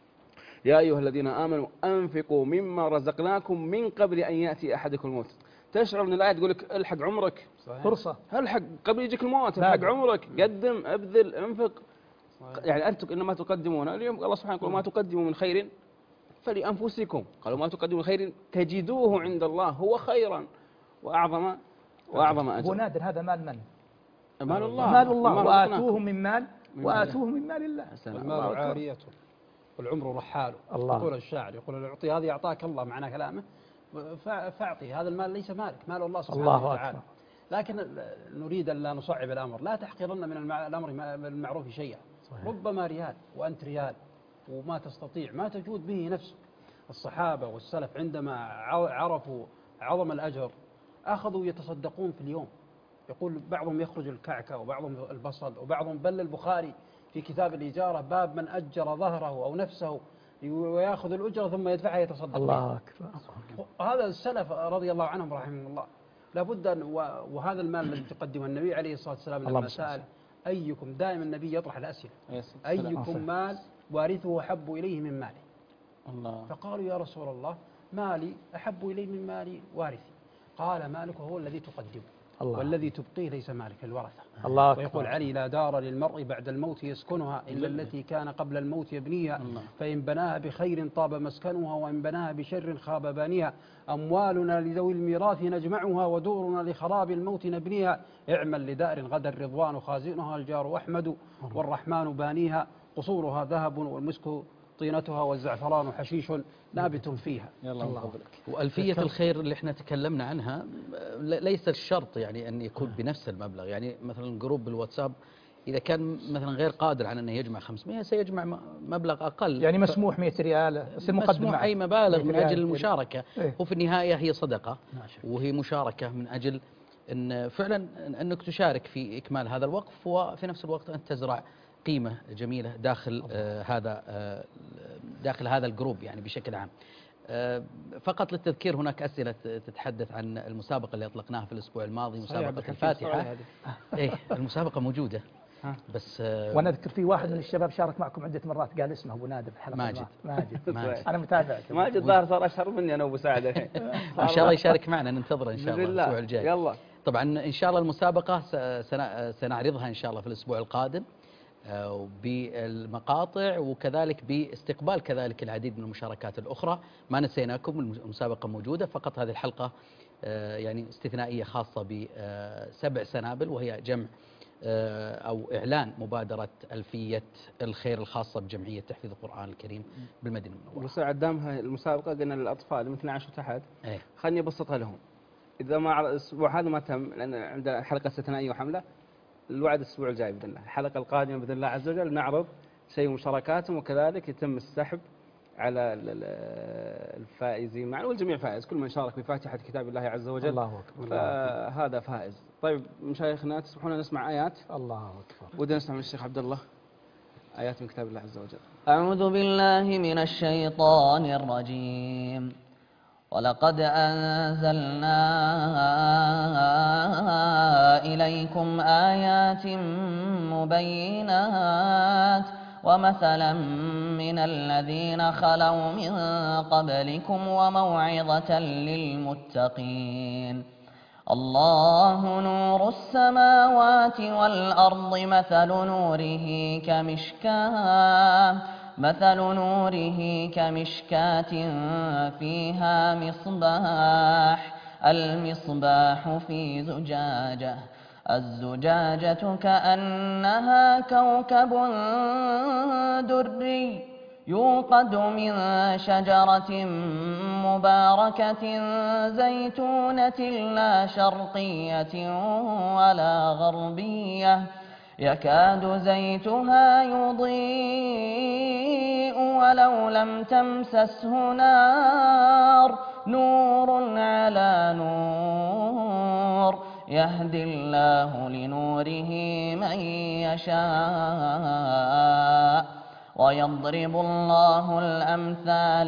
Speaker 2: يا أيها الذين آمنوا أنفقوا مما رزقناكم من قبل أن يأتي أحدكم الموت. تشعر من الآية تقول لك الحق عمرك،
Speaker 5: صحيح. فرصة
Speaker 2: الحق قبل يجيك الموت، الحق عمرك، قدم ابذل انفق. يعني أنتم إنما تقدمون اليوم الله سبحانه يقول ما تقدموا من خير فلأنفسكم، قالوا ما تقدموا من خير تجدوه عند الله هو خيرا وأعظم وأعظم أجر.
Speaker 5: أبو نادر هذا مال من؟
Speaker 2: مال الله،
Speaker 5: مال الله،
Speaker 2: مال
Speaker 5: وآتوهم من مال وآتوهم من مال الله.
Speaker 6: المال عاريته والعمر رحاله.
Speaker 5: الله.
Speaker 6: يقول الشاعر يقول العطي هذه أعطاك الله، معنى كلامه فاعطي هذا المال ليس مالك، مال الله سبحانه
Speaker 5: الله
Speaker 6: وتعالى.
Speaker 5: أكبر.
Speaker 6: لكن نريد أن لا نصعب الأمر، لا تحقرن من المع- الأمر بالمعروف شيئا.
Speaker 5: صحيح.
Speaker 6: ربما ريال وأنت ريال وما تستطيع ما تجود به نفسك. الصحابة والسلف عندما عرفوا عظم الأجر أخذوا يتصدقون في اليوم. يقول بعضهم يخرج الكعكة وبعضهم البصل وبعضهم بل البخاري في كتاب الإجارة باب من أجر ظهره أو نفسه ويأخذ الأجرة ثم يدفعها يتصدق.
Speaker 5: الله أكبر.
Speaker 6: هذا السلف رضي الله عنهم رحمهم الله. لابد أن وهذا المال الذي تقدمه النبي عليه الصلاة والسلام لما سأل أيكم، دائما النبي يطرح الأسئلة، أيكم مال وارثه أحب إليه من مالي؟
Speaker 2: الله.
Speaker 6: فقالوا يا رسول الله مالي أحب إليه من مالي وارثي. قال مالك هو الذي تقدمه،
Speaker 5: الله.
Speaker 6: والذي تبقيه ليس مالك الورثة.
Speaker 5: الله أكبر.
Speaker 6: ويقول علي لا دار للمرء بعد الموت يسكنها إلا التي كان قبل الموت يبنيها،
Speaker 2: الله.
Speaker 6: فإن بناها بخير طاب مسكنها وإن بناها بشر خاب بانيها. أموالنا لذوي الميراث نجمعها ودورنا لخراب الموت نبنيها. اعمل لدار غدا الرضوان خازنها الجار أحمد والرحمن بانيها. قصورها ذهب والمسك طينتها والزعفران حشيش نابت فيها.
Speaker 2: يلا الله فضلك.
Speaker 3: وألفية الخير اللي احنا تكلمنا عنها ليس الشرط يعني أن يكون بنفس المبلغ. يعني مثلا جروب بالواتساب إذا كان مثلا غير قادر على أنه يجمع خمسمائة سيجمع مبلغ أقل.
Speaker 5: يعني مسموح مئة ريال،
Speaker 3: مسموح أي مبالغ من أجل المشاركة.
Speaker 5: إيه؟
Speaker 3: وفي النهاية هي صدقة وهي مشاركة من أجل أن فعلا أنك تشارك في إكمال هذا الوقف، وفي نفس الوقت أن تزرع قيمة جميلة داخل آه هذا آه داخل هذا الجروب يعني بشكل عام. آه فقط للتذكير هناك أسئلة تتحدث عن المسابقة اللي أطلقناها في الأسبوع الماضي، مسابقة الفاتحة. إيه المسابقة موجودة بس آه
Speaker 5: وانا اذكر في واحد من الشباب شارك معكم عده مرات قال اسمه ابو نادر في الحلقه.
Speaker 3: ماجد.
Speaker 5: ماجد.
Speaker 3: ماجد.
Speaker 5: انا متابع.
Speaker 2: ماجد ظاهر صار اشهر مني انا وابو سعد الحين.
Speaker 3: ان شاء الله يشارك معنا، ننتظره ان شاء الله الاسبوع الجاي.
Speaker 2: يلا.
Speaker 3: طبعا ان شاء الله المسابقه سنعرضها ان شاء الله في الاسبوع القادم بالمقاطع وكذلك باستقبال كذلك العديد من المشاركات الاخرى. ما نسيناكم، المسابقه موجوده، فقط هذه الحلقه يعني استثنائيه خاصه بسبع سنابل، وهي جمع أو إعلان مبادرة ألفية الخير الخاصة بجمعية تحفيظ القرآن الكريم بالمدينة المنورة.
Speaker 2: وساعد دامها المسابقة قلنا للأطفال من اثني عشر وتحت
Speaker 3: ايه؟
Speaker 2: خلني أبسطها لهم. إذا ما الأسبوع هذا ما تم لأن عندنا حلقة استثنائية وحملة، الوعد الأسبوع الجاي بإذن الله، الحلقة القادمة بإذن الله عز وجل نعرض شيء مشاركاتهم، وكذلك يتم السحب على الفائزين معنا، والجميع فائز، كل من شارك بفاتحة كتاب الله عز وجل.
Speaker 5: الله أكبر.
Speaker 2: فهذا فائز. طيب مشايخنا تسمحون نسمع آيات؟
Speaker 5: الله أكبر.
Speaker 2: ودنا نسمع من الشيخ عبد الله آيات من كتاب الله عز وجل.
Speaker 9: أعوذ بالله من الشيطان الرجيم. ولقد أنزلنا إليكم آيات مبينات ومثلا من الذين خلوا من قبلكم وموعظة للمتقين. الله نور السماوات والأرض، مثل نوره كمشكاة مثل نوره كمشكاة فيها مصباح، المصباح في زجاجة، الزجاجة كأنها كوكب دري يوقد من شجرة مباركة زيتونة لا شرقية ولا غربية، يكاد زيتها يضيء ولو لم تمسسه نار، نور على نور، يهدي الله لنوره من يشاء ويضرب الله الأمثال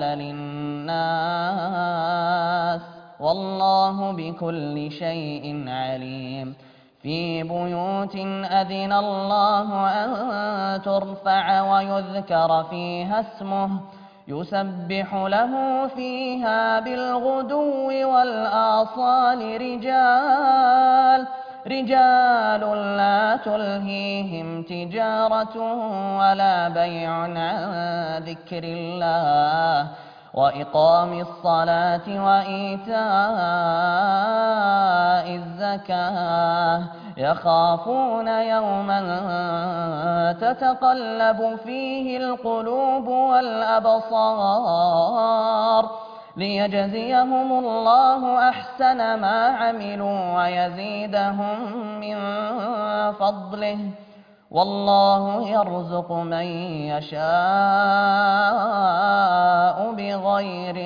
Speaker 9: للناس والله بكل شيء عليم. في بيوت أذن الله أن ترفع ويذكر فيها اسمه يسبح له فيها بالغدو والآصال رجال رجال لا تلهيهم تجارة ولا بيع عن ذكر الله وإقام الصلاة وإيتاء الزكاة يخافون يوما تتقلب فيه القلوب والأبصار ليجزيهم الله أحسن ما عملوا ويزيدهم من فضله والله يرزق من يشاء بغير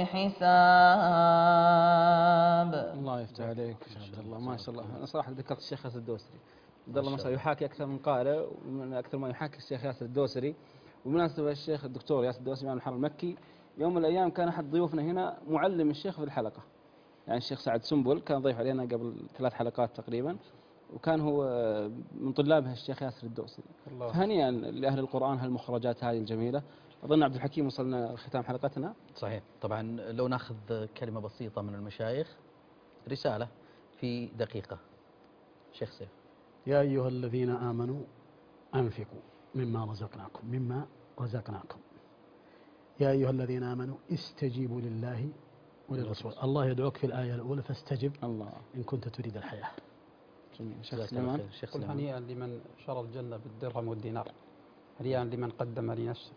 Speaker 9: حساب.
Speaker 2: الله يفتح عليك يا عبد الله، ما شاء الله. انا صراحه ذكرت الشيخ ياسر الدوسري، عبد الله ما شاء الله يحاكي اكثر من قائله، ومن اكثر ما يحاكي الشيخ ياسر الدوسري. وبمناسبه الشيخ الدكتور ياسر الدوسري من الحرم المكي، يوم من الايام كان احد ضيوفنا هنا معلم الشيخ في الحلقه، يعني الشيخ سعد سنبل كان ضيف علينا قبل ثلاث حلقات تقريبا، وكان هو من طلابها الشيخ ياسر الدوسري. هنيئا لاهل القران هالمخرجات هذه الجميله. اظن عبد الحكيم وصلنا لختام حلقتنا.
Speaker 3: صحيح. طبعا لو ناخذ كلمه بسيطه من المشايخ، رساله في دقيقه. شيخ سيف.
Speaker 4: يا أيها الذين آمنوا أنفقوا مما رزقناكم مما رزقناكم يا أيها الذين آمنوا استجيبوا لله وللرسول. الله يدعوك في الآية الأولى فاستجب الله إن كنت تريد الحياة.
Speaker 2: جميل. شيخ سليمان.
Speaker 6: قل هنيئا لمن شرى الجنة بالدرهم والدينار، هنيئا لمن قدم لنفسه،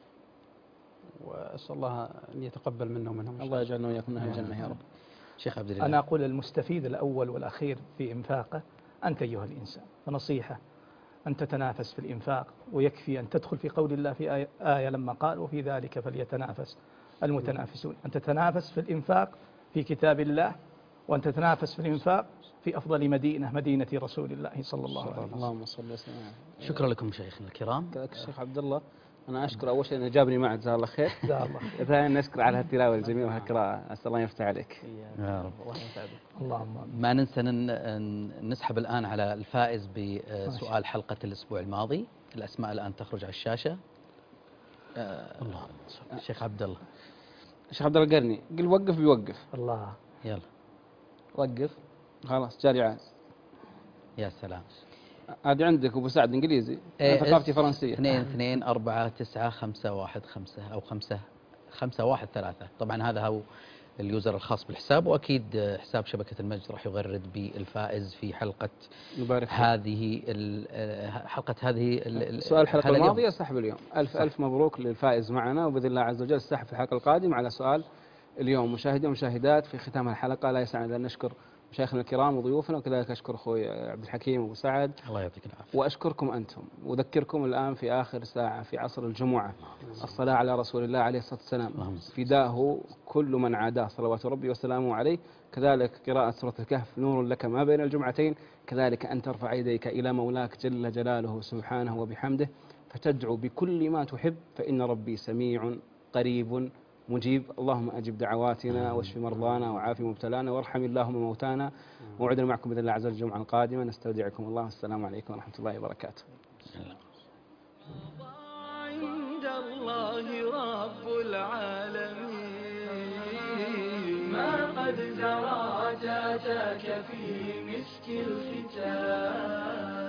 Speaker 6: وأسأل الله أن يتقبل منا ومنهم.
Speaker 2: الله يجعلنا وإياكم من أهل الجنة يا رب.
Speaker 3: شيخ عبد الله.
Speaker 5: أنا أقول المستفيد الأول والأخير في إنفاقه أنت أيها الإنسان، فنصيحة أن تتنافس في الإنفاق، ويكفي أن تدخل في قول الله في آية, آية لما قال وفي ذلك فليتنافس المتنافسون، أن تتنافس في الإنفاق في كتاب الله، وأن تتنافس في الإنفاق في أفضل مدينة، مدينة رسول الله صلى الله عليه وسلم.
Speaker 2: اللهم صل وسلم.
Speaker 3: شكرا لكم مشايخنا الكرام.
Speaker 2: كذلك الشيخ عبد الله، أنا أشكر أول شيء أنه جابني معك، جزاه الله خير.
Speaker 5: جزاه الله خير.
Speaker 2: ثانيا نشكر على هالتلاوة الجميلة وهالقراءة، أسأل الله يفتح عليك.
Speaker 3: يا رب.
Speaker 5: اللهم
Speaker 3: ما ننسى نسحب الآن على الفائز بسؤال حلقة الأسبوع الماضي. الأسماء الآن تخرج على الشاشة. الله. الشيخ عبد الله.
Speaker 2: الشيخ عبد الله القرني قل وقف بيوقف.
Speaker 5: الله.
Speaker 3: يلا
Speaker 2: وقف خلاص جاري عاز.
Speaker 3: يا سلام.
Speaker 2: هذه عندك أبو سعد إنجليزي، أنا ثقافتي فرنسية.
Speaker 3: اثنين اثنين أربعة تسعة خمسة واحد خمسة أو خمسة خمسة واحد ثلاثة. طبعا هذا هو اليوزر الخاص بالحساب، وأكيد حساب شبكة المجد راح يغرد بالفائز في حلقة
Speaker 2: مبارك
Speaker 3: هذه حلقة هذه
Speaker 2: سؤال الحلقة الماضية سحب اليوم. ألف صح. ألف مبروك للفائز معنا، وبإذن الله عز وجل السحب في الحلقة القادمة على سؤال اليوم. مشاهدين ومشاهدات، في ختام الحلقة لا يسعنا أن نشكر مشايخنا الكرام وضيوفنا، وكذلك أشكر أخوي عبد الحكيم وأبو سعد.
Speaker 3: الله يعطيك العافية.
Speaker 2: وأشكركم أنتم، وأذكركم الآن في آخر ساعة في عصر الجمعة الصلاة على رسول الله عليه الصلاة والسلام، فداه كل من عاداه صلوات ربي وسلامه عليه. كذلك قراءة سورة الكهف نور لك ما بين الجمعتين. كذلك أن ترفع يديك إلى مولاك جل جلاله سبحانه وبحمده، فتدعو بكل ما تحب، فإن ربي سميع قريب مجيب. اللهم أجب دعواتنا واشف مرضانا وعافي مبتلانا وارحم اللهم موتانا. موعدنا معكم بإذن الله عز وجل الجمعة القادمة. نستودعكم الله، والسلام عليكم ورحمة الله وبركاته.
Speaker 1: عند الله رب العالمين ما قد زرعت أتاك في مسك الختام.